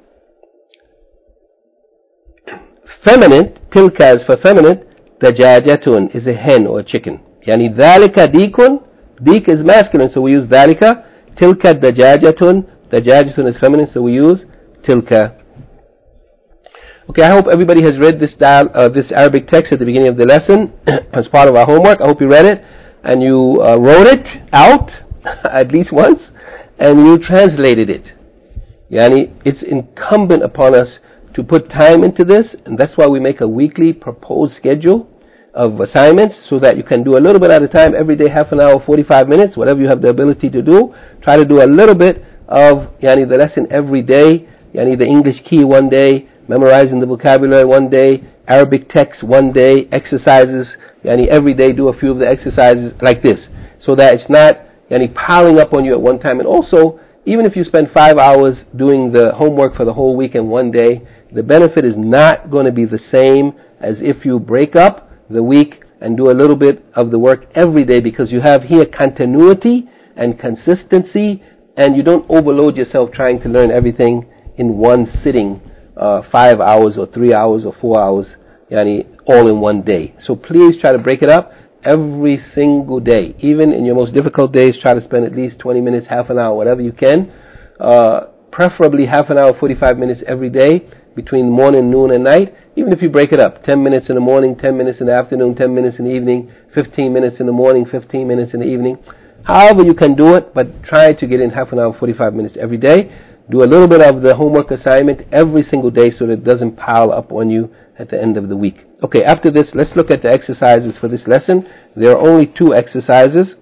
feminine, tilka is for feminine, دجاجة is a hen or a chicken. يعني ذلك ديك, deek is masculine, so we use ذلك. Tilka dajajatun. Dajajatun is feminine, so we use tilka. Okay, I hope everybody has read this dial, uh, this Arabic text at the beginning of the lesson as part of our homework. I hope you read it and you uh, wrote it out at least once and you translated it. Yani, it's incumbent upon us to put time into this, and that's why we make a weekly proposed schedule of assignments so that you can do a little bit at a time every day, half an hour, forty-five minutes, whatever you have the ability to do. Try to do a little bit of yani, the lesson every day, yani, the English key one day, memorizing the vocabulary one day, Arabic text one day, exercises, yani, every day do a few of the exercises like this, so that it's not yani, piling up on you at one time. And also, even if you spend five hours doing the homework for the whole week in one day, the benefit is not going to be the same as if you break up the week and do a little bit of the work every day, because you have here continuity and consistency, and you don't overload yourself trying to learn everything in one sitting, uh, five hours or three hours or four hours, yani, all in one day. So please try to break it up every single day. Even in your most difficult days, try to spend at least twenty minutes, half an hour, whatever you can. Uh, preferably half an hour, forty-five minutes every day between morning, noon, and night. Even if you break it up, ten minutes in the morning, ten minutes in the afternoon, ten minutes in the evening, fifteen minutes in the morning, fifteen minutes in the evening. However you can do it, but try to get in half an hour, forty-five minutes every day. Do a little bit of the homework assignment every single day so that it doesn't pile up on you at the end of the week. Okay, after this, let's look at the exercises for this lesson. There are only two exercises.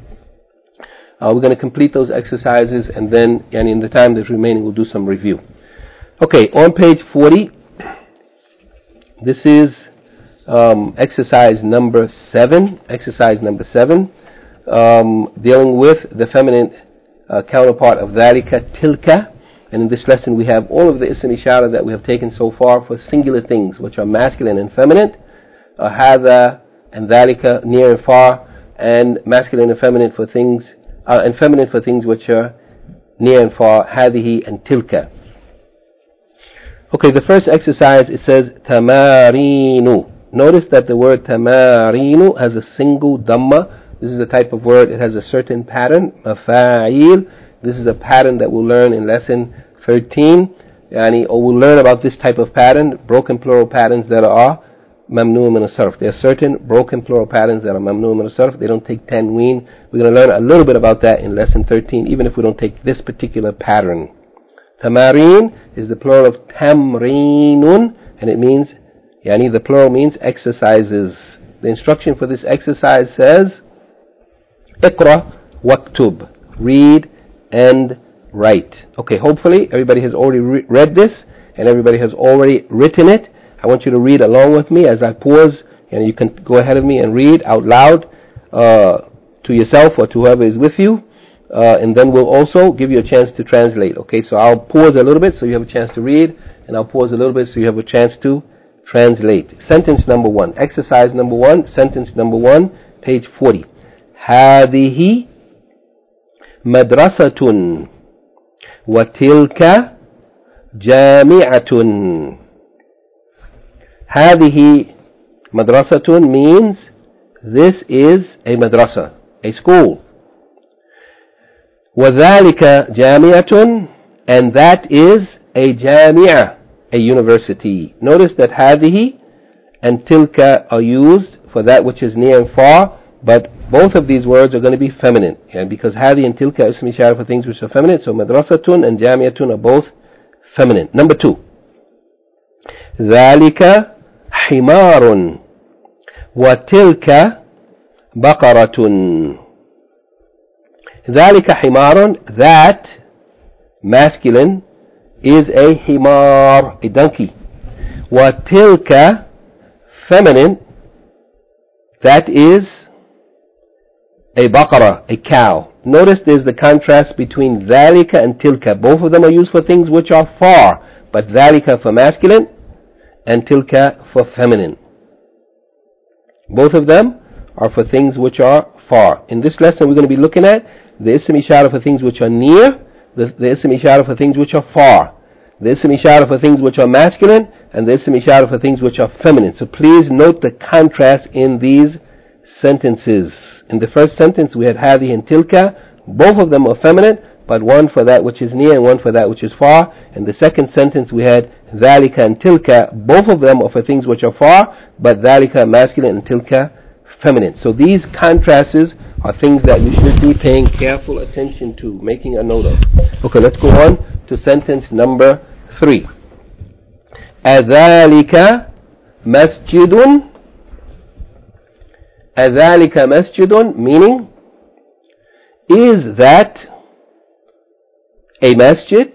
Uh, we're going to complete those exercises, and then and in the time that's remaining, we'll do some review. Okay, on page forty, this is um, exercise number seven. Exercise number seven, um, dealing with the feminine uh, counterpart of dhalika, tilka. And in this lesson, we have all of the ism ishara that we have taken so far for singular things, which are masculine and feminine, uh, hadha and dhalika, near and far, and masculine and feminine for things, uh, and feminine for things which are near and far, hadhihi and tilka. Okay, the first exercise, it says tamarinu. Notice that the word tamarinu has a single dhamma. This is a type of word, it has a certain pattern, mafa'il. This is a pattern that we'll learn in lesson thirteen, yani, or we'll learn about this type of pattern, broken plural patterns that are mamnu min as-sarf. There are certain broken plural patterns that are mamnu min as-sarf. They don't take tanween. We're going to learn a little bit about that in lesson thirteen, even if we don't take this particular pattern. Tamarin is the plural of tamrinun, and it means, yani, the plural means exercises. The instruction for this exercise says, Iqra waktub, read and write. Okay, hopefully everybody has already re- read this and everybody has already written it. I want you to read along with me as I pause, and you can go ahead of me and read out loud uh, to yourself or to whoever is with you, uh, and then we'll also give you a chance to translate. Okay, so I'll pause a little bit so you have a chance to read, and I'll pause a little bit so you have a chance to translate. Sentence number one, exercise number one, sentence number one, page forty. هذه مدرسة وتلك جامعة. هذه مدرسة means this is a madrasa, a school. وذلك جامعة, and that is a jamia, a university. Notice that هذه and tilka are used for that which is near and far, but both of these words are going to be feminine, yeah, because hadi and tilka ism ishara for things which are feminine, so madrasatun and jamiatun are both feminine. Number two, ذلك حمار وتلك بقرة. ذلك حمار, that masculine is a himar, a donkey. وتلك feminine, that is a baqara, a cow. Notice there's the contrast between dhalika and tilka. Both of them are used for things which are far, but dhalika for masculine and tilka for feminine. Both of them are for things which are far. In this lesson we're going to be looking at the ism ishara for things which are near, the, the ism ishara for things which are far, the ism ishara for things which are masculine, and the ism ishara for things which are feminine. So please note the contrast in these sentences. In the first sentence we had hadi and tilka, both of them are feminine, but one for that which is near and one for that which is far. In the second sentence we had ذَلِكَ and tilka, both of them are for things which are far, but ذَلِكَ masculine and tilka feminine. So these contrasts are things that you should be paying careful attention to, making a note of. Okay, let's go on to sentence number three. أَذَلِكَ مَسْجِدٌ. أَذَلِكَ مَسْجِدٌ, meaning, is that a masjid?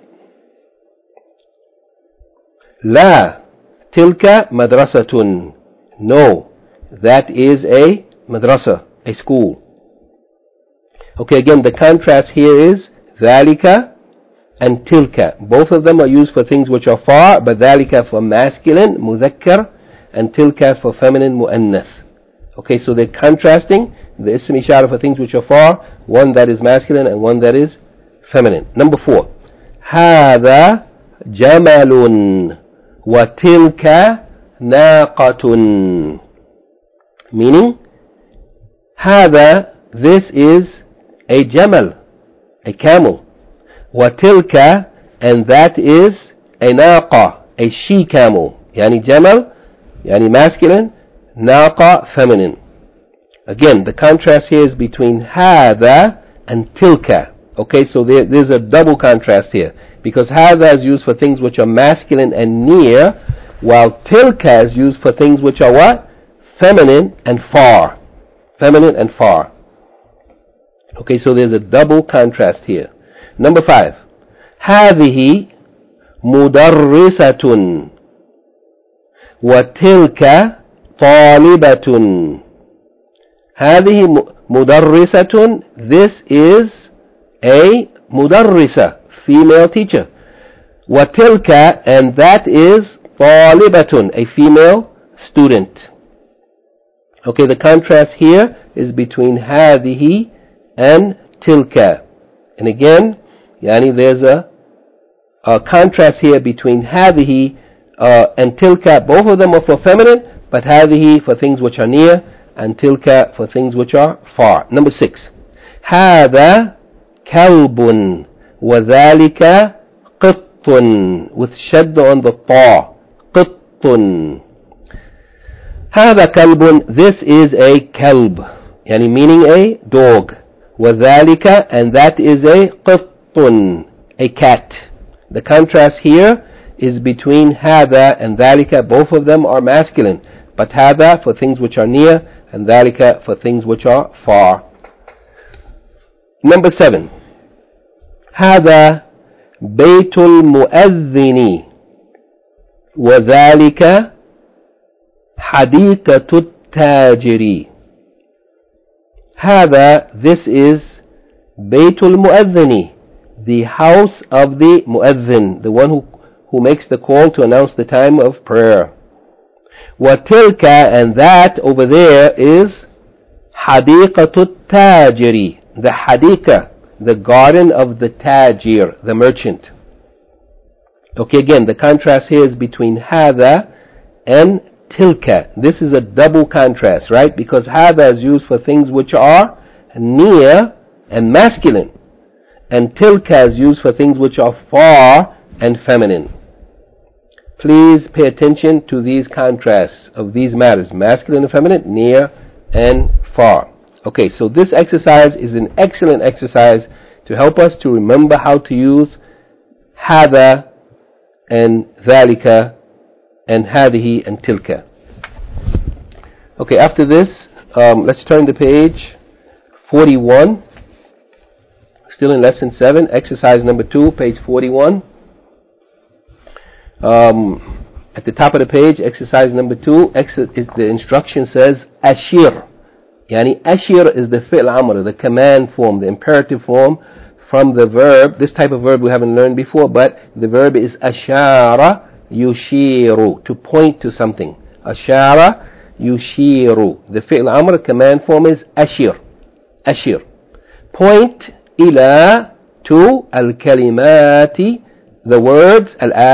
La tilka madrasatun. No, that is a madrasa, a school. Okay, again, the contrast here is ذَلِكَ and tilka. Both of them are used for things which are far, but ذَلِكَ for masculine, مُذَكَّر, and tilka for feminine, مؤنث. Okay, so they're contrasting the ism ishara for things which are far, one that is masculine and one that is feminine. Number four. هَذَا جَمَلٌ وَتِلْكَ نَاقَةٌ. Meaning, هَذَا, this is a jamal, a camel. وَتِلْكَ, and that is a naqa, a she camel. Yani jamal, yani masculine, naqa, feminine. Again, the contrast here is between هَذَا and tilka. Okay, so there, there's a double contrast here, because hadha is used for things which are masculine and near, while tilka is used for things which are what? Feminine and far. Feminine and far. Okay, so there's a double contrast here. Number five. هذه مدرسة وتلك طالبة. هذه مدرسة, this is a mudarrisa, female teacher. وَتِلْكَ, and that is طالبة, a female student. Okay, the contrast here is between هذه and tilka. And again, yani there's a, a contrast here between هذه uh, and tilka. Both of them are for feminine, but هذه for things which are near, and tilka for things which are far. Number six. هذا كلب وذلك قط, with shadd on the ta. قط. هذا كلب, this is a kalb, yani meaning a dog. وذلك, and that is a قط, a cat. The contrast here is between هذا and ذلك. Both of them are masculine, but هذا for things which are near, and ذلك for things which are far. Number seven. هذا بيت المؤذن وذلك حديقة التاجر. هذا, this is بيت المؤذن, the house of the mu'adhin, the one who, who makes the call to announce the time of prayer. وتلك, and that over there is حديقة التاجر, the حديقة, the garden of the tajir, the merchant. Okay, again, the contrast here is between هذا and tilka. This is a double contrast, right? Because هذا is used for things which are near and masculine, and tilka is used for things which are far and feminine. Please pay attention to these contrasts of these matters, masculine and feminine, near and far. Okay, so this exercise is an excellent exercise to help us to remember how to use هذا and ذلك and هذه and tilka. Okay, after this, um, let's turn to page forty-one. Still in lesson seven, exercise number two, page forty-one. Um, at the top of the page, exercise number two, ex- is the instruction says ashir. Yani ashir is the fi'l amr, the command form, the imperative form from the verb. This type of verb we haven't learned before, but the verb is ashara yushiru, to point to something. Ashara yushiru. The fi'l amr command form is ashir. Ashir. Point ila, to al-kalimati, the words,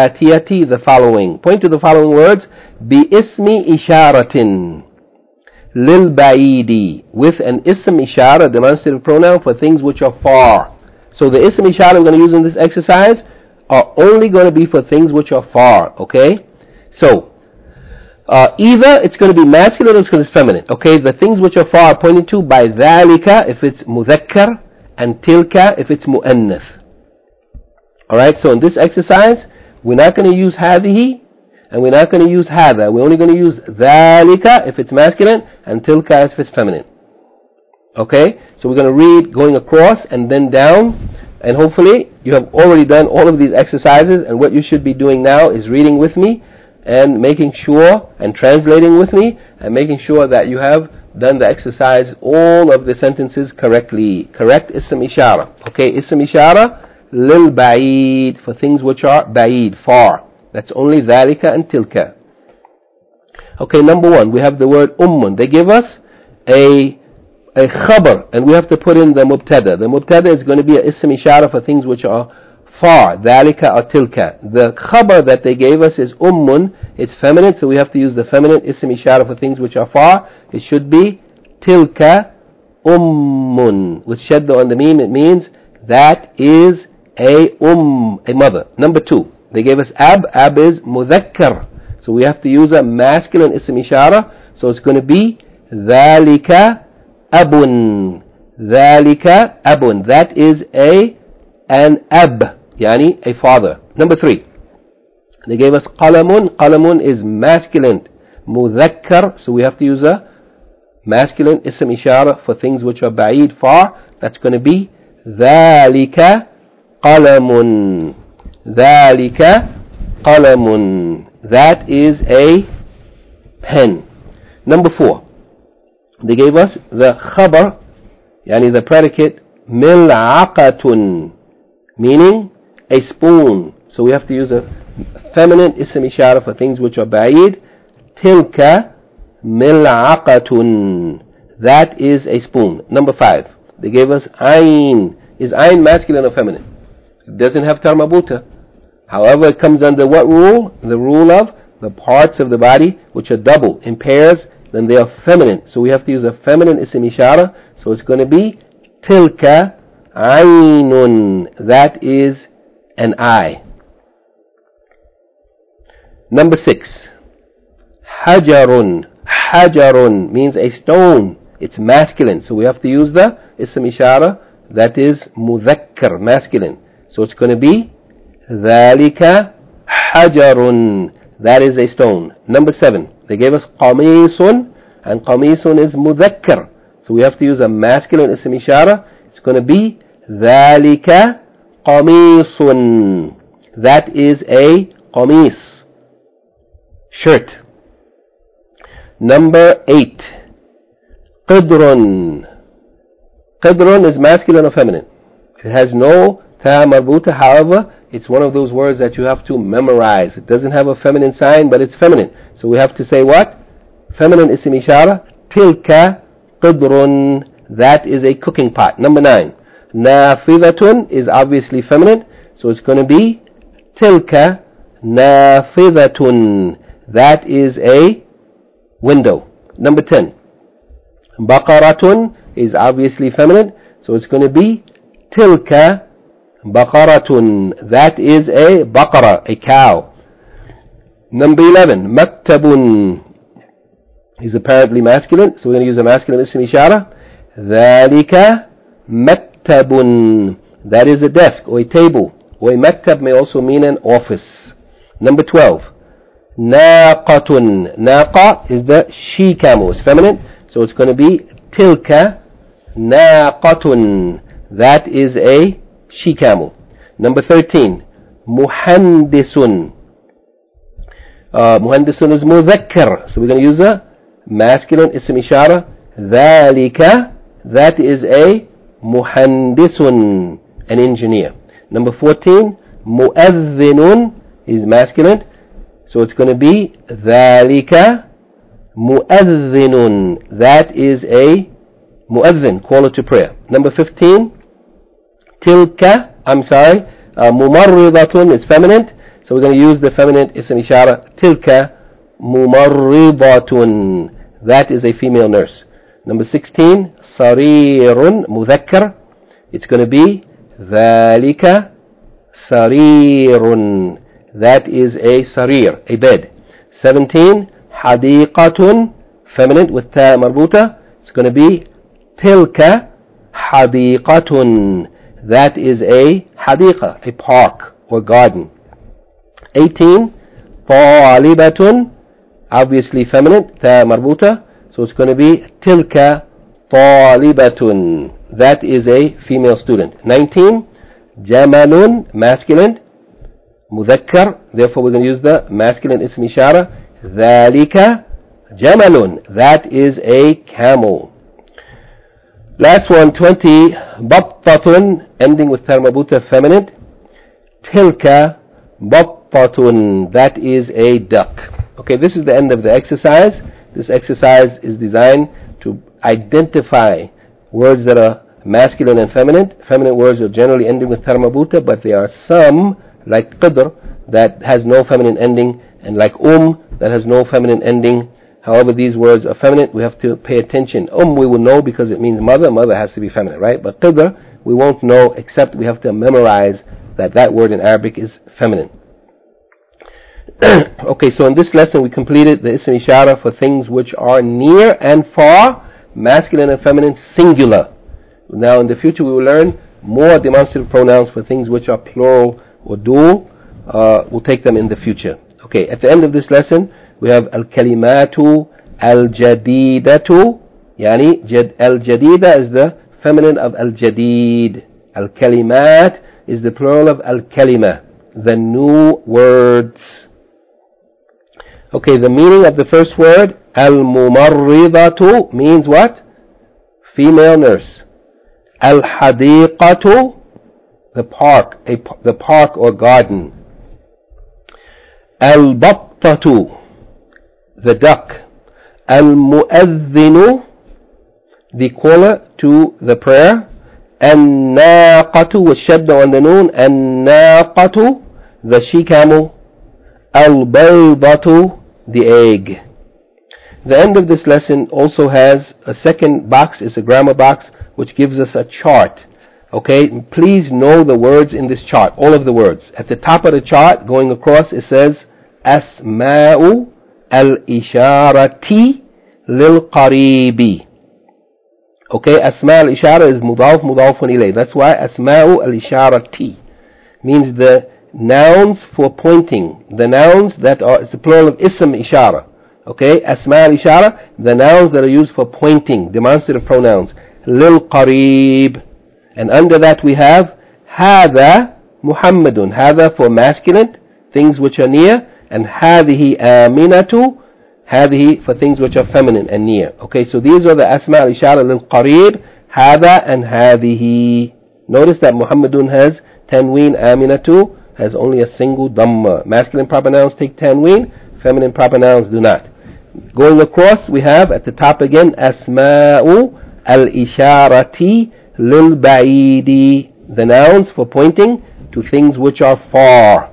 al-atiyati, the following. Point to the following words. Bi ismi isharatin. للبعيد, with an ism ishara, demonstrative pronoun, for things which are far. So the ism ishara we're going to use in this exercise are only going to be for things which are far, okay? So, uh, either it's going to be masculine or it's going to be feminine, okay? The things which are far are pointed to by ذَلِكَ if it's مُذَكَّر, and tilka if it's mu'annath. Alright, so in this exercise, we're not going to use هذه, and we're not going to use هذا. We're only going to use ذَلِكَ if it's masculine, and tilka if it's feminine. Okay, so we're going to read going across and then down, and hopefully you have already done all of these exercises, and what you should be doing now is reading with me, and making sure, and translating with me, and making sure that you have done the exercise, all of the sentences correctly. Correct ism ishara. Okay, ism ishara lil ba'id, for things which are ba'id, far. That's only dhalika and tilka. Okay, number one, we have the word ummun. They give us a a khabar, and we have to put in the mubtada. The mubtada is going to be a ism ishara for things which are far, dhalika or tilka. The khabar that they gave us is ummun. It's feminine, so we have to use the feminine ism ishara for things which are far. It should be tilka ummun. With shadda on the meme, it means that is a um, a mother. Number two, they gave us ab. Ab is mudhakkar, so we have to use a masculine ism ishara. So it's going to be dhalika abun. Dhalika abun. That is a an ab, yani a father. Number three, they gave us qalamun. Qalamun is masculine, mudhakkar, so we have to use a masculine ism ishara for things which are ba'id, far. That's going to be dhalika qalamun. Dhalika qalamun. That is a pen. Number four, they gave us the khabar, yani the predicate, mil'aqatun, meaning a spoon. So we have to use a feminine ism ishara for things which are ba'id. Tilka mil'aqatun. That is a spoon. Number five, they gave us ayn. Is ayn masculine or feminine? It doesn't have tarmabuta. However, it comes under what rule? The rule of the parts of the body which are double in pairs, then they are feminine. So we have to use a feminine ism ishara. So it's going to be tilka aynun. That is an eye. Number six, hajarun. Hajarun means a stone. It's masculine, so we have to use the ism ishara that is mudhakkar, masculine. So it's going to be dhalika hajarun. That is a stone. Number seven, they gave us qamisun, and qamisun is mudhakkar, so we have to use a masculine ism ishara. It's going to be dhalika qamisun. That is a qamis, shirt. Number eight, qidrun. Qidrun is masculine or feminine? It has no ta marbuta. However, it's one of those words that you have to memorize. It doesn't have a feminine sign, but it's feminine. So we have to say what? Feminine ism ishara. Tilka qidrun. That is a cooking pot. Number nine, nafidatun is obviously feminine, so it's going to be tilka nafidatun. That is a window. Number ten, baqaratun is obviously feminine, so it's going to be tilka baqaratun. That is a baqara, a cow. Number eleven, maktabun is apparently masculine, so we're going to use a masculine ism ishara. Dhalika maktabun. That is a desk or a table, or a maktab may also mean an office. Number twelve, naqatun. Naqa is the she camel, it's feminine, so it's going to be tilka naqatun. That is a she camel. Number thirteen, muhandisun. Uh, muhandisun is mudhakkar, so we're going to use a masculine ism ishara. Dhalika, that is a muhandisun, an engineer. Number fourteen, muadhinun is masculine, so it's going to be dhalika muadhinun. That is a muadhin, caller to prayer. Number fifteen, tilka, I'm sorry, uh, mumarridatun is feminine, so we're going to use the feminine ism ishara. Tilka mumarridatun. that is a female nurse. Number sixteen, sarirun mudhakkar, it's going to be dhalika sarirun, that is a sarir, a bed. seventeen, hadiqatun, feminine with ta marbuta, it's going to be tilka hadiqatun, that is a hadiqa, a park or garden. eighteen, talibatun, obviously feminine, ta marbuta, so it's going to be tilka talibatun, that is a female student. nineteen, jamalun, masculine, mudhakkar, therefore we're going to use the masculine ism ishara, dhalika jamalun, that is a camel. Last one, twenty, battatun, ending with ta marbuta, feminine, tilka battatun, that is a duck. Okay, this is the end of the exercise. This exercise is designed to identify words that are masculine and feminine. Feminine words are generally ending with ta marbuta, but there are some, like qadr, that has no feminine ending, and like um, that has no feminine ending. However, these words are feminine, we have to pay attention. Um, we will know because it means mother. Mother has to be feminine, right? But qadr, we won't know, except we have to memorize that that word in Arabic is feminine. Okay, so in this lesson we completed the ism ishara for things which are near and far, masculine and feminine, singular. Now in the future we will learn more demonstrative pronouns for things which are plural or dual. Uh, we'll take them in the future. Okay, at the end of this lesson we have al-kalimatu al-jadidatu, yani jad, al-jadida is the feminine of al-jadid. Al-kalimat is the plural of al-kalima, the new words. Okay, the meaning of the first word, al-mumarridatu, means what? Female nurse. Al-hadiqatu, the park, a, the park or garden. Al-battatu, the duck. Al-mu'adhdhinu, the caller to the prayer. An-naqatu, with shadda on the noon. An-naqatu, the she-camel. Al-baydatu, the egg. The end of this lesson also has a second box. It's a grammar box which gives us a chart. Okay, please know the words in this chart, all of the words. At the top of the chart, going across, it says Asma'u al-isharati lil-qaribi. Okay, Asma' al-ishara is mudaf mudafun ilayh. That's why Asma'u al-isharati means the nouns for pointing, the nouns that are, it's the plural of ism ishara. Okay, asma al-ishara, the nouns that are used for pointing, demonstrative pronouns. Lil qarib, and under that we have hadha Muhammadun, hadha for masculine, things which are near, and hadhihi aminatu, hadhihi for things which are feminine and near. Okay, so these are the asma al-ishara lil qarib, hadha and hadhihi. Notice that Muhammadun has tanween, aminatu has only a single dhamma. Masculine proper nouns take tanween, feminine proper nouns do not. Going across, we have at the top again, Asma'u al-isharati lil-ba'idi, the nouns for pointing to things which are far.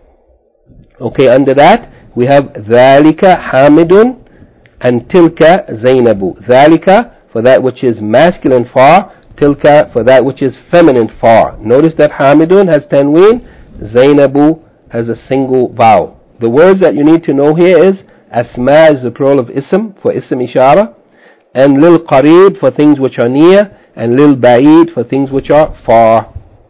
Okay, under that, we have Dhalika hamidun and Tilka zainabu. Dhalika for that which is masculine far, Tilka for that which is feminine far. Notice that hamidun has tanween, Zainabu has a single vowel. The words that you need to know here is Asma is the plural of ism for ism ishara, and lil qarib for things which are near, and lil ba'id for things which are far.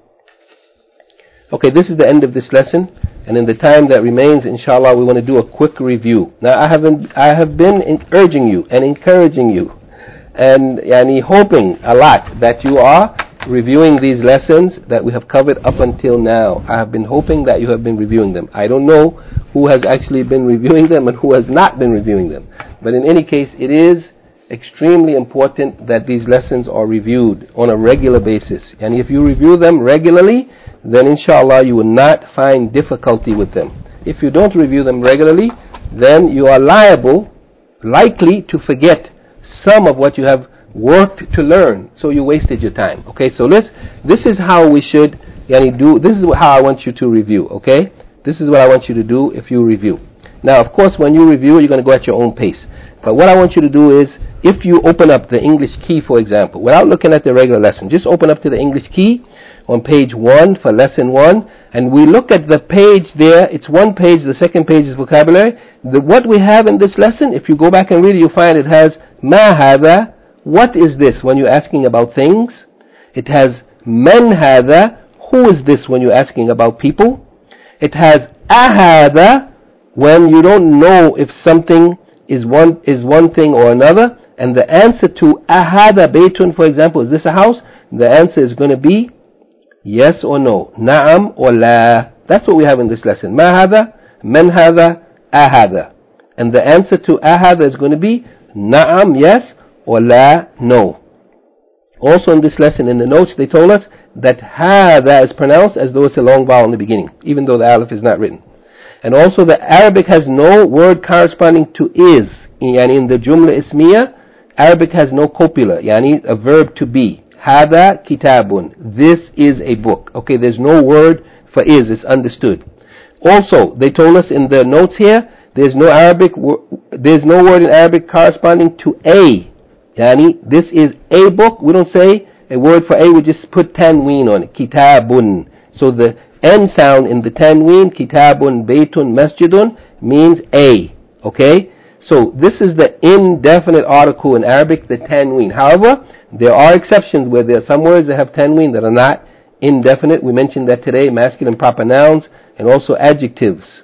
Okay, this is the end of this lesson, and in the time that remains, inshallah, we want to do a quick review. Now, I have been, I have been urging you and encouraging you, and yani, hoping a lot that you are reviewing these lessons that we have covered up until now. I have been hoping that you have been reviewing them. I don't know who has actually been reviewing them and who has not been reviewing them. But in any case, it is extremely important that these lessons are reviewed on a regular basis. And if you review them regularly, then inshallah you will not find difficulty with them. If you don't review them regularly, then you are liable, likely to forget some of what you have worked to learn, so you wasted your time. Okay, so let's, this is how we should yani, do, this is how I want you to review, okay? This is what I want you to do if you review. Now, of course, when you review, you're going to go at your own pace. But what I want you to do is, if you open up the English key, for example, without looking at the regular lesson, just open up to the English key on page one for lesson one, and we look at the page there. It's one page, the second page is vocabulary. The, what we have in this lesson, if you go back and read it, you'll find it has ma hadha, what is this when you're asking about things. It has man hadha, who is this when you're asking about people. It has ahadha, when you don't know if something is one is one thing or another. And the answer to ahada baytun, for example, is this a house? The answer is going to be yes or no, na'am or la. That's what we have in this lesson. Ma hadha, man hadha, ahada. And the answer to ahada is going to be na'am, yes, or la, no. Also in this lesson, in the notes, they told us that hadha is pronounced as though it's a long vowel in the beginning, even though the alif is not written. And also the Arabic has no word corresponding to is. Yani in the jumla ismiya, Arabic has no copula, yani a verb to be. Hada kitabun. This is a book. Okay, there's no word for is, it's understood. Also, they told us in the notes here, there's no Arabic, there's no word in Arabic corresponding to a. Yani, this is a book. We don't say a word for a, we just put tanween on it. Kitabun. So the N sound in the tanween, kitabun, baytun, masjidun, means a. Okay? So this is the indefinite article in Arabic, the tanween. However, there are exceptions where there are some words that have tanween that are not indefinite. We mentioned that today, masculine proper nouns and also adjectives.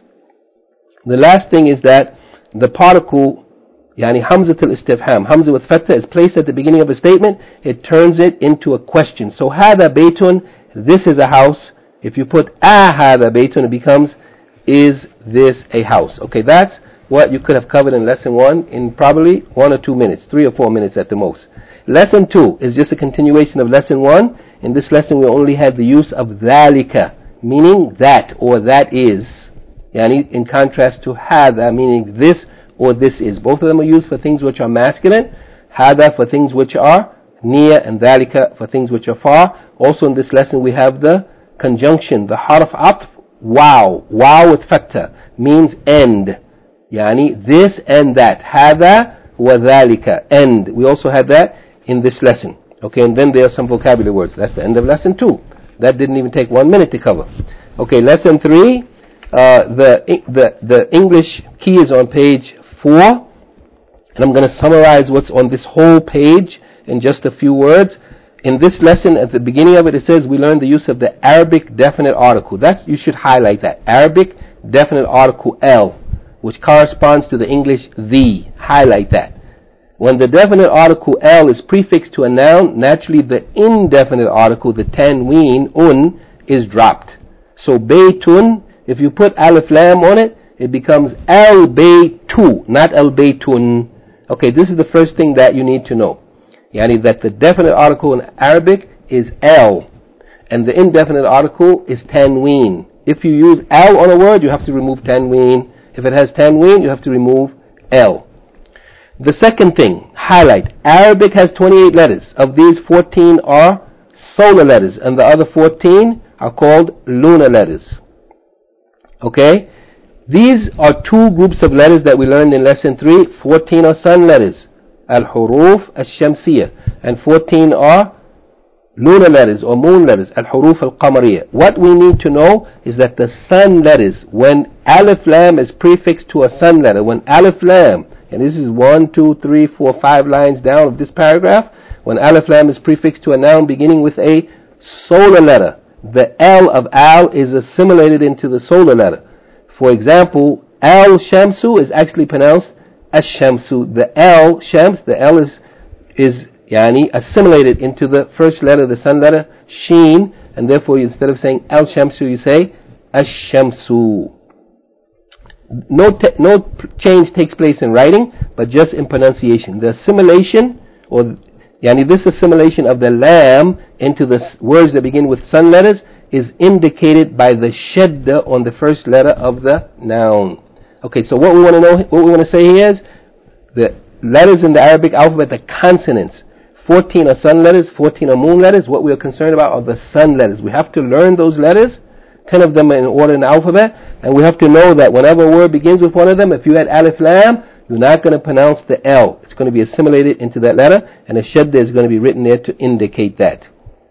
The last thing is that the particle, yani hamzatul istifham, hamza with fatha, is placed at the beginning of a statement. It turns it into a question. So hada baytun, this is a house. If you put ah hada baytun, it becomes is this a house. Okay, that's what you could have covered in lesson one in probably one or two minutes, three or four minutes at the most. Lesson two is just a continuation of lesson one. In this lesson we only had the use of dhalika, meaning that or that is, yani in contrast to hadha, meaning this or this is. Both of them are used for things which are masculine, hadha for things which are near, and dhalika for things which are far. Also in this lesson we have the conjunction, the harf atf, wow, wow with fatha, means end. Yani this and that. Hada wa dhalika. And we also had that in this lesson. Okay, and then there are some vocabulary words. That's the end of lesson two. That didn't even take one minute to cover. Okay, lesson three. Uh, the the the English key is on page four, and I'm going to summarize what's on this whole page in just a few words. In this lesson, at the beginning of it, it says we learned the use of the Arabic definite article. That's, you should highlight that. Arabic definite article L, which corresponds to the English the. Highlight that. When the definite article L is prefixed to a noun, naturally the indefinite article, the tanween, un, is dropped. So baytun, if you put alif lam on it, it becomes al baytu, not al baytun. Okay, this is the first thing that you need to know. Yani that the definite article in Arabic is L, and the indefinite article is tanween. If you use L on a word, you have to remove tanween. If it has tanween, you have to remove L. The second thing, highlight, Arabic has twenty-eight letters. Of these, fourteen are solar letters, and the other fourteen are called lunar letters. Okay? These are two groups of letters that we learned in lesson three. fourteen are sun letters, al-huruf al-shamsiyah, and fourteen are lunar letters or moon letters, al-huruf al-qamariyah. What we need to know is that the sun letters, when alif lam is prefixed to a sun letter, when alif lam, and this is one, two, three, four, five lines down of this paragraph, when alif lam is prefixed to a noun beginning with a solar letter, the L of al is assimilated into the solar letter. For example, al-shamsu is actually pronounced ash-shamsu. The L, shams, the L is is yani assimilated into the first letter, the sun letter, sheen, and therefore instead of saying al-shamsu, you say ash-shamsu. No, te- no change takes place in writing, but just in pronunciation. The assimilation, or yani this assimilation of the lam into the words that begin with sun letters is indicated by the shadda on the first letter of the noun. Okay, so what we want to know, what we want to say here is the letters in the Arabic alphabet, the consonants. fourteen are sun letters, fourteen are moon letters. What we are concerned about are the sun letters. We have to learn those letters. Ten of them are in order in the alphabet, and we have to know that whenever a word begins with one of them, if you had alif lam, you're not going to pronounce the L. It's going to be assimilated into that letter, and a shadda is going to be written there to indicate that.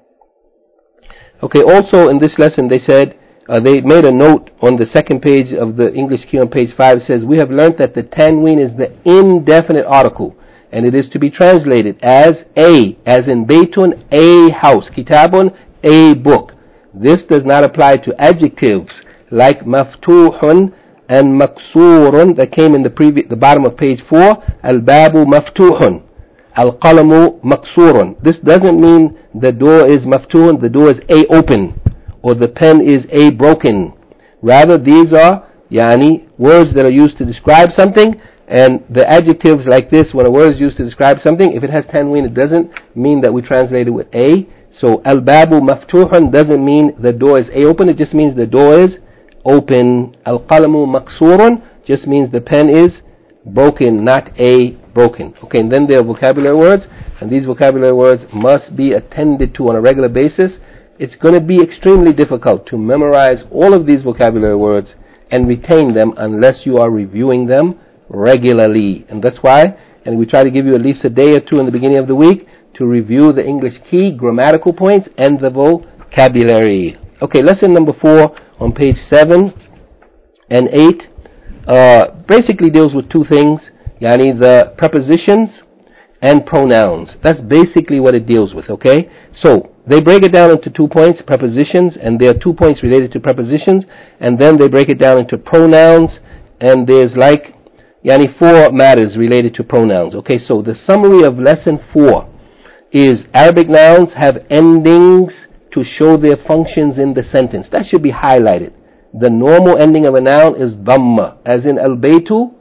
Okay, also in this lesson they said, uh, they made a note on the second page of the English key on page five. It says, we have learnt that the tanween is the indefinite article, and it is to be translated as a, as in Baytun, a house, Kitabun, a book. This does not apply to adjectives like maftuhun and maksurun that came in the previous, the bottom of page four. Al-babu maftuhun, al-qalamu maksurun. This doesn't mean the door is maftuhun, the door is a open, or the pen is a broken. Rather, these are yani words that are used to describe something, and the adjectives like this, when a word is used to describe something, if it has tanween, it doesn't mean that we translate it with a. So al-babu maftuhun doesn't mean the door is a open, it just means the door is open. Al-qalamu maksurun just means the pen is broken, not a broken. Okay, and then there are vocabulary words, and these vocabulary words must be attended to on a regular basis. It's going to be extremely difficult to memorize all of these vocabulary words and retain them unless you are reviewing them regularly. And that's why, and we try to give you at least a day or two in the beginning of the week to review the English key, grammatical points, and the vocabulary. Okay, lesson number four on page seven and eight uh, basically deals with two things, yani the prepositions and pronouns. That's basically what it deals with, okay? So, they break it down into two points, prepositions, and there are two points related to prepositions, and then they break it down into pronouns, and there's like, yani four matters related to pronouns. Okay, so the summary of lesson four is Arabic nouns have endings to show their functions in the sentence. That should be highlighted. The normal ending of a noun is dhamma, as in al-baytu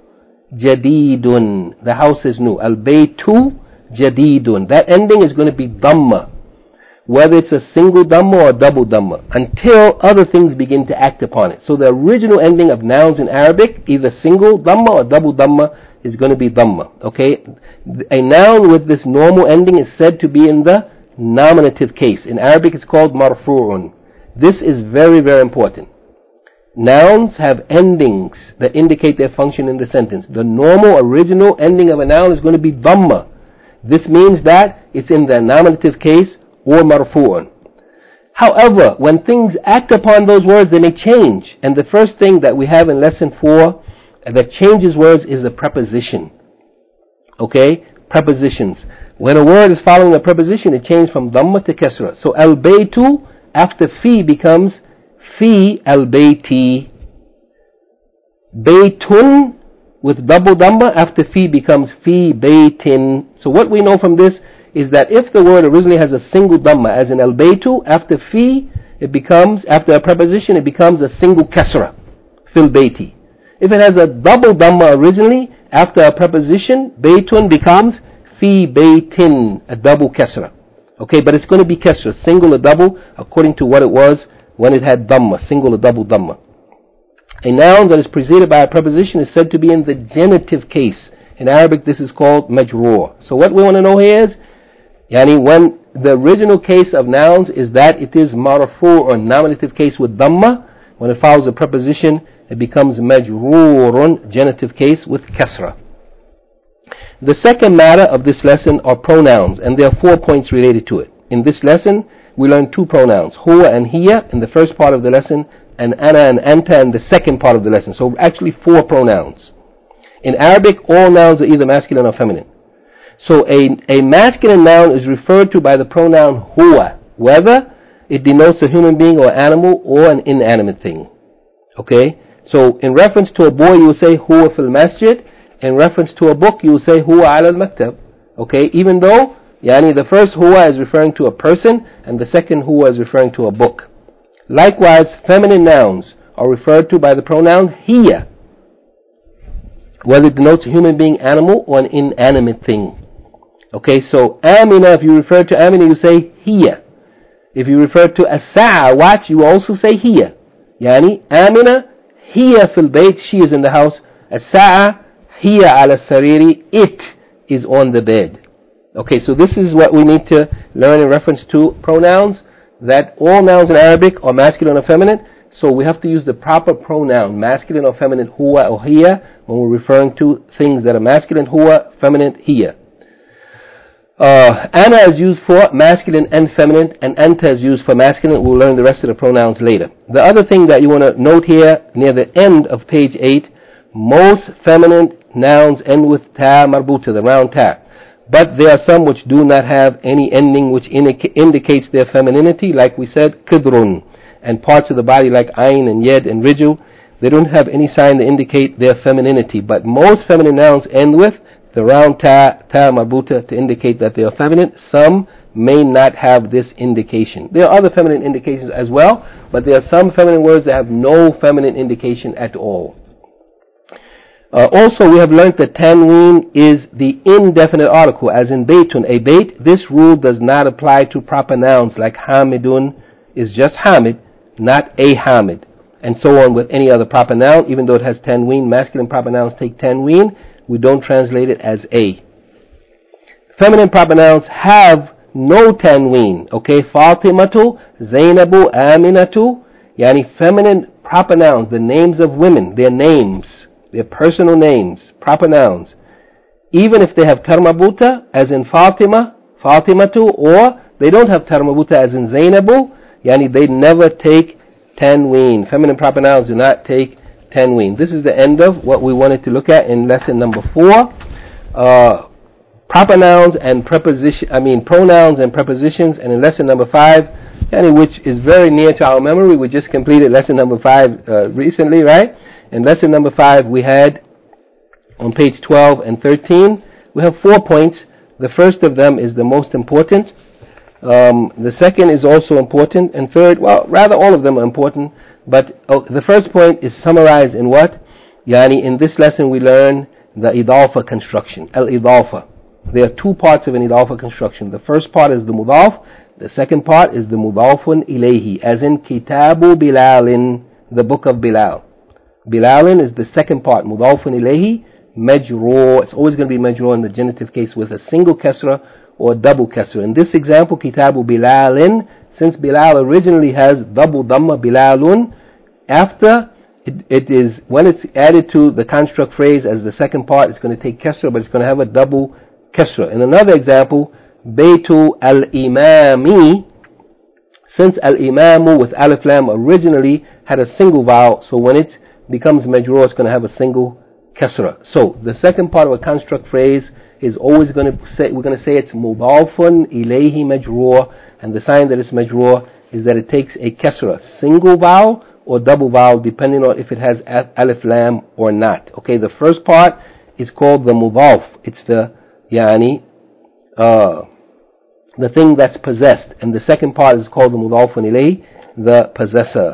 jadidun, the house is new. Al-baytu jadidun, that ending is going to be dhamma, whether it's a single dhamma or a double dhamma, until other things begin to act upon it. So the original ending of nouns in Arabic, either single dhamma or double dhamma, is going to be dhamma. Okay, a noun with this normal ending is said to be in the nominative case. In Arabic it's called marfu'un. This is very, very important. Nouns have endings that indicate their function in the sentence. The normal original ending of a noun is going to be dhamma. This means that it's in the nominative case or marfu'un. However, when things act upon those words, they may change. And the first thing that we have in lesson four that changes words is the preposition. Okay? Prepositions. When a word is following a preposition, it changes from dhamma to kasra. So al-baytu after fi becomes fi al-bayti. Baytun with double dhamma after fi becomes fi baytin. So what we know from this is that if the word originally has a single dhamma, as in al-baytu, after fi it becomes, after a preposition, it becomes a single kasra, fil bayti. If it has a double dhamma originally, after a preposition, baytun becomes fi baytin, a double kasra. Okay, but it's going to be kasra, single or double, according to what it was when it had dhamma, single or double dhamma. A noun that is preceded by a preposition is said to be in the genitive case. In Arabic, this is called majroor. So what we want to know here is, yani when the original case of nouns is that it is marfu' or nominative case with dhamma. When it follows a preposition, it becomes majroorun, genitive case with kasra. The second matter of this lesson are pronouns, and there are four points related to it. In this lesson, we learn two pronouns, huwa and hiya in the first part of the lesson, and ana and anta in the second part of the lesson. So actually four pronouns. In Arabic, all nouns are either masculine or feminine. So a, a masculine noun is referred to by the pronoun huwa, whether it denotes a human being or animal or an inanimate thing. Okay? So in reference to a boy, you will say huwa fil masjid. In reference to a book, you will say huwa ala al-maktab. Okay? Even though, yani the first huwa is referring to a person, and the second huwa is referring to a book. Likewise, feminine nouns are referred to by the pronoun hiya, whether it denotes a human being, animal, or an inanimate thing. Okay, so Amina, if you refer to Amina, you say hiya. If you refer to as-sa'a, watch, you also say hiya. Yani, Amina, hiya fil bayt, she is in the house. As-sa'a, hiya ala sariri, it is on the bed. Okay, so this is what we need to learn in reference to pronouns, that all nouns in Arabic are masculine or feminine. So we have to use the proper pronoun, masculine or feminine, huwa or hiya, when we're referring to things that are masculine, huwa, feminine, hiya. Uh, ana is used for masculine and feminine, and anta is used for masculine. We'll learn the rest of the pronouns later. The other thing that you want to note here, near the end of page eight, most feminine nouns end with ta marbuta, the round ta. But there are some which do not have any ending which indica- indicates their femininity, like we said, kidrun, and parts of the body like ayn and yed and rijl, they don't have any sign to indicate their femininity. But most feminine nouns end with the round ta, ta marbuta, to indicate that they are feminine. Some may not have this indication. There are other feminine indications as well, but there are some feminine words that have no feminine indication at all. Uh, also, we have learned that tanween is the indefinite article, as in baytun, a bayt. This rule does not apply to proper nouns, like hamidun is just hamid, not a hamid, and so on with any other proper noun. Even though it has tanween, masculine proper nouns take tanween, we don't translate it as a. Feminine proper nouns have no tanween. Okay, Fatimatu, Zainabu, Aminatu, yani feminine proper nouns, the names of women, their names, their personal names, proper nouns, even if they have tarmabuta, as in Fatima, Fatimatu, or they don't have tarmabuta, as in Zainabu, yani they never take tanween. Feminine proper nouns do not take tanween. This is the end of what we wanted to look at in lesson number four. Uh, proper nouns and preposition, I mean pronouns and prepositions, and in lesson number five, yani which is very near to our memory. We just completed lesson number five uh, recently, right? In lesson number five, we had on page twelve and thirteen, we have four points. The first of them is the most important. Um, the second is also important, and third, well, rather all of them are important. But oh, the first point is summarized in what? Yani, in this lesson we learn the idafa construction, al-idafa. There are two parts of an idafa construction. The first part is the mudaf. The second part is the mudafun ilayhi, as in Kitabu Bilalin, the book of Bilal. Bilalin is the second part, mudafun ilayhi, majroor. It's always going to be majroor in the genitive case with a single kasra or double kasra. In this example, Kitabu Bilalin, since Bilal originally has double dhamma, Bilalun, after it, it is, when it's added to the construct phrase as the second part, it's going to take kasra, but it's going to have a double kasra. In another example, Baytu al-imami, since al-imamu with alif lam originally had a single vowel, so when it becomes majroor, it's going to have a single kasra. So the second part of a construct phrase is always going to say, we're going to say it's mudafun ilayhi majroor, and the sign that it's majroor is that it takes a kasra, single vowel or double vowel, depending on if it has alif lam or not. Okay, the first part is called the mudaf. It's the yani uh, the thing that's possessed, and the second part is called the mudafun ilayhi, the possessor.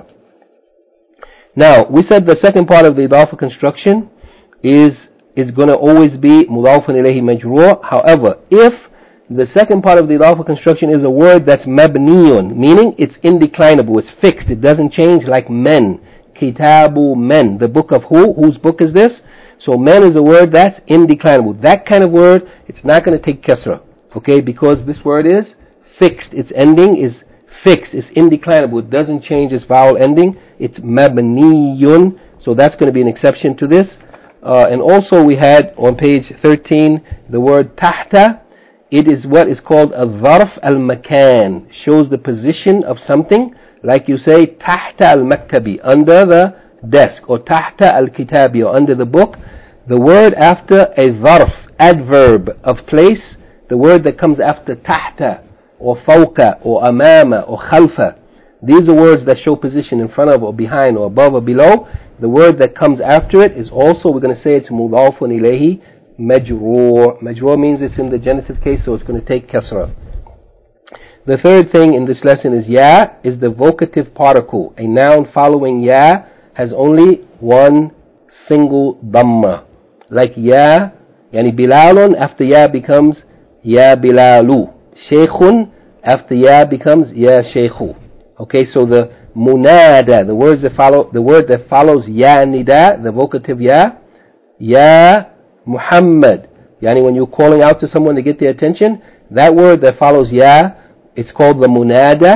Now, we said the second part of the idafa construction is is going to always be mudafun ilayhi majroor. However, if the second part of the idafa construction is a word that's mabniyun, meaning it's indeclinable, it's fixed, it doesn't change, like men, kitabu men, the book of who? Whose book is this? So men is a word that's indeclinable. That kind of word, it's not going to take kasra, okay, because this word is fixed, its ending is fixed, it's indeclinable, it doesn't change its vowel ending, it's mabniyun, so that's going to be an exception to this. Uh, and also we had on page thirteen the word tahta. It is what is called a dharf al-makan, shows the position of something, like you say tahta al-maktabi, under the desk, or tahta al-kitabi, or under the book. The word after a dharf, adverb of place, the word that comes after tahta, or fawqa, or amama, or khalfa, these are words that show position in front of, or behind, or above, or below. The word that comes after it is also, we're going to say it's mudafun ilayhi majroor. Majroor means it's in the genitive case, so it's going to take kasra. The third thing in this lesson is ya is the vocative particle. A noun following ya has only one single dhamma. Like ya, yani Bilalun, after ya becomes ya Bilalu. Shaykhun, after ya becomes ya Shaykhu. Okay, so the munada, the words that follow, the word that follows ya nida, the vocative ya, ya Muhammad, yani when you're calling out to someone to get their attention, that word that follows ya, it's called the munada,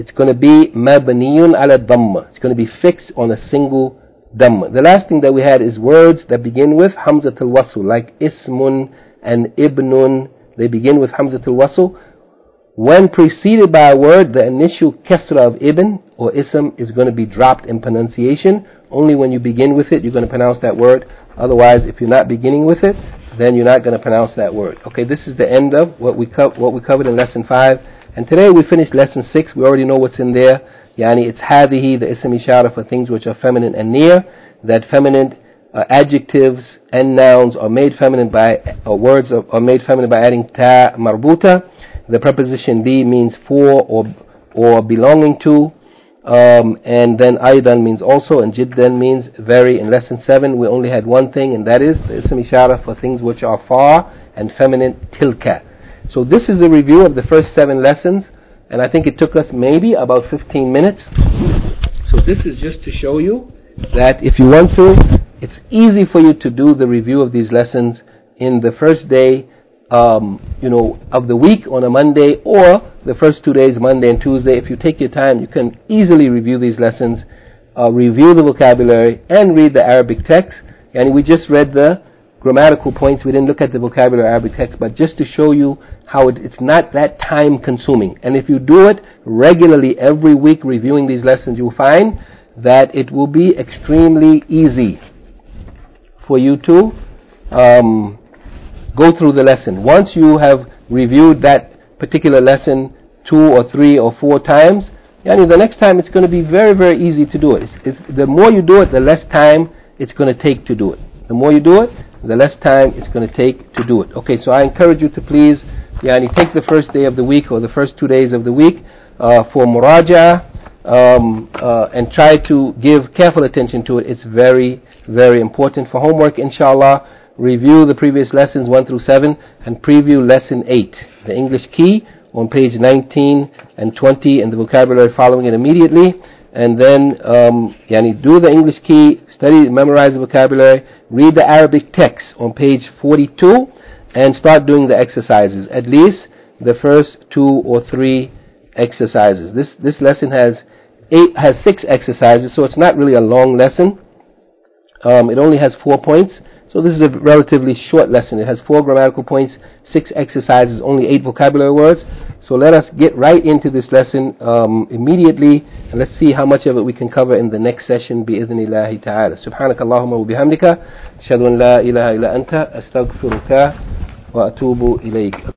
it's going to be mabniyun ala dhamma. It's going to be fixed on a single dhamma. The last thing that we had is words that begin with hamzatul wasl, like ismun and ibnun. They begin with hamzatul wasl. When preceded by a word, the initial kasra of ibn or ism is going to be dropped in pronunciation. Only when you begin with it, you're going to pronounce that word. Otherwise, if you're not beginning with it, then you're not going to pronounce that word. Okay, this is the end of what we co- what we covered in lesson five. And today we finished lesson six. We already know what's in there. Yani, it's hadihi, the ism ishara for things which are feminine and near. That feminine uh, adjectives and nouns are made feminine by, or words are, are made feminine by adding ta marbuta. The preposition bi means for or or belonging to. Um, and then aidan means also, and jiddan means very. In lesson seven we only had one thing, and that is the ism ishara for things which are far, and feminine tilka. So this is a review of the first seven lessons, and I think it took us maybe about fifteen minutes. So this is just to show you that if you want to, it's easy for you to do the review of these lessons in the first day Um, you know, of the week on a Monday, or the first two days, Monday and Tuesday. If you take your time, you can easily review these lessons, uh, review the vocabulary, and read the Arabic text. And we just read the grammatical points. We didn't look at the vocabulary Arabic text, but just to show you how it, it's not that time consuming. And if you do it regularly every week, reviewing these lessons, you'll find that it will be extremely easy for you to um, go through the lesson. Once you have reviewed that particular lesson two or three or four times, yani the next time it's going to be very, very easy to do it. It's, it's, the more you do it, the less time it's going to take to do it. The more you do it, the less time it's going to take to do it. Okay, so I encourage you to please, yani take the first day of the week or the first two days of the week uh, for muraja, um, uh, and try to give careful attention to it. It's very, very important. For homework, inshallah, review the previous lessons one through seven and preview lesson eight, the English key, on page nineteen and twenty, and the vocabulary following it immediately. And then um, yani do the English key, study, memorize the vocabulary, read the Arabic text on page forty-two, and start doing the exercises, at least the first two or three exercises. This this lesson has eight has six exercises, so it's not really a long lesson. Um, it only has four points. So this is a relatively short lesson. It has four grammatical points, six exercises, only eight vocabulary words. So let us get right into this lesson um, immediately, and let's see how much of it we can cover in the next session, bi'idhnillahi ta'ala. Subhanaka Allahumma wa bihamdika, ashhadu an la ilaha illa anta, astaghfiruka wa atubu ilayk.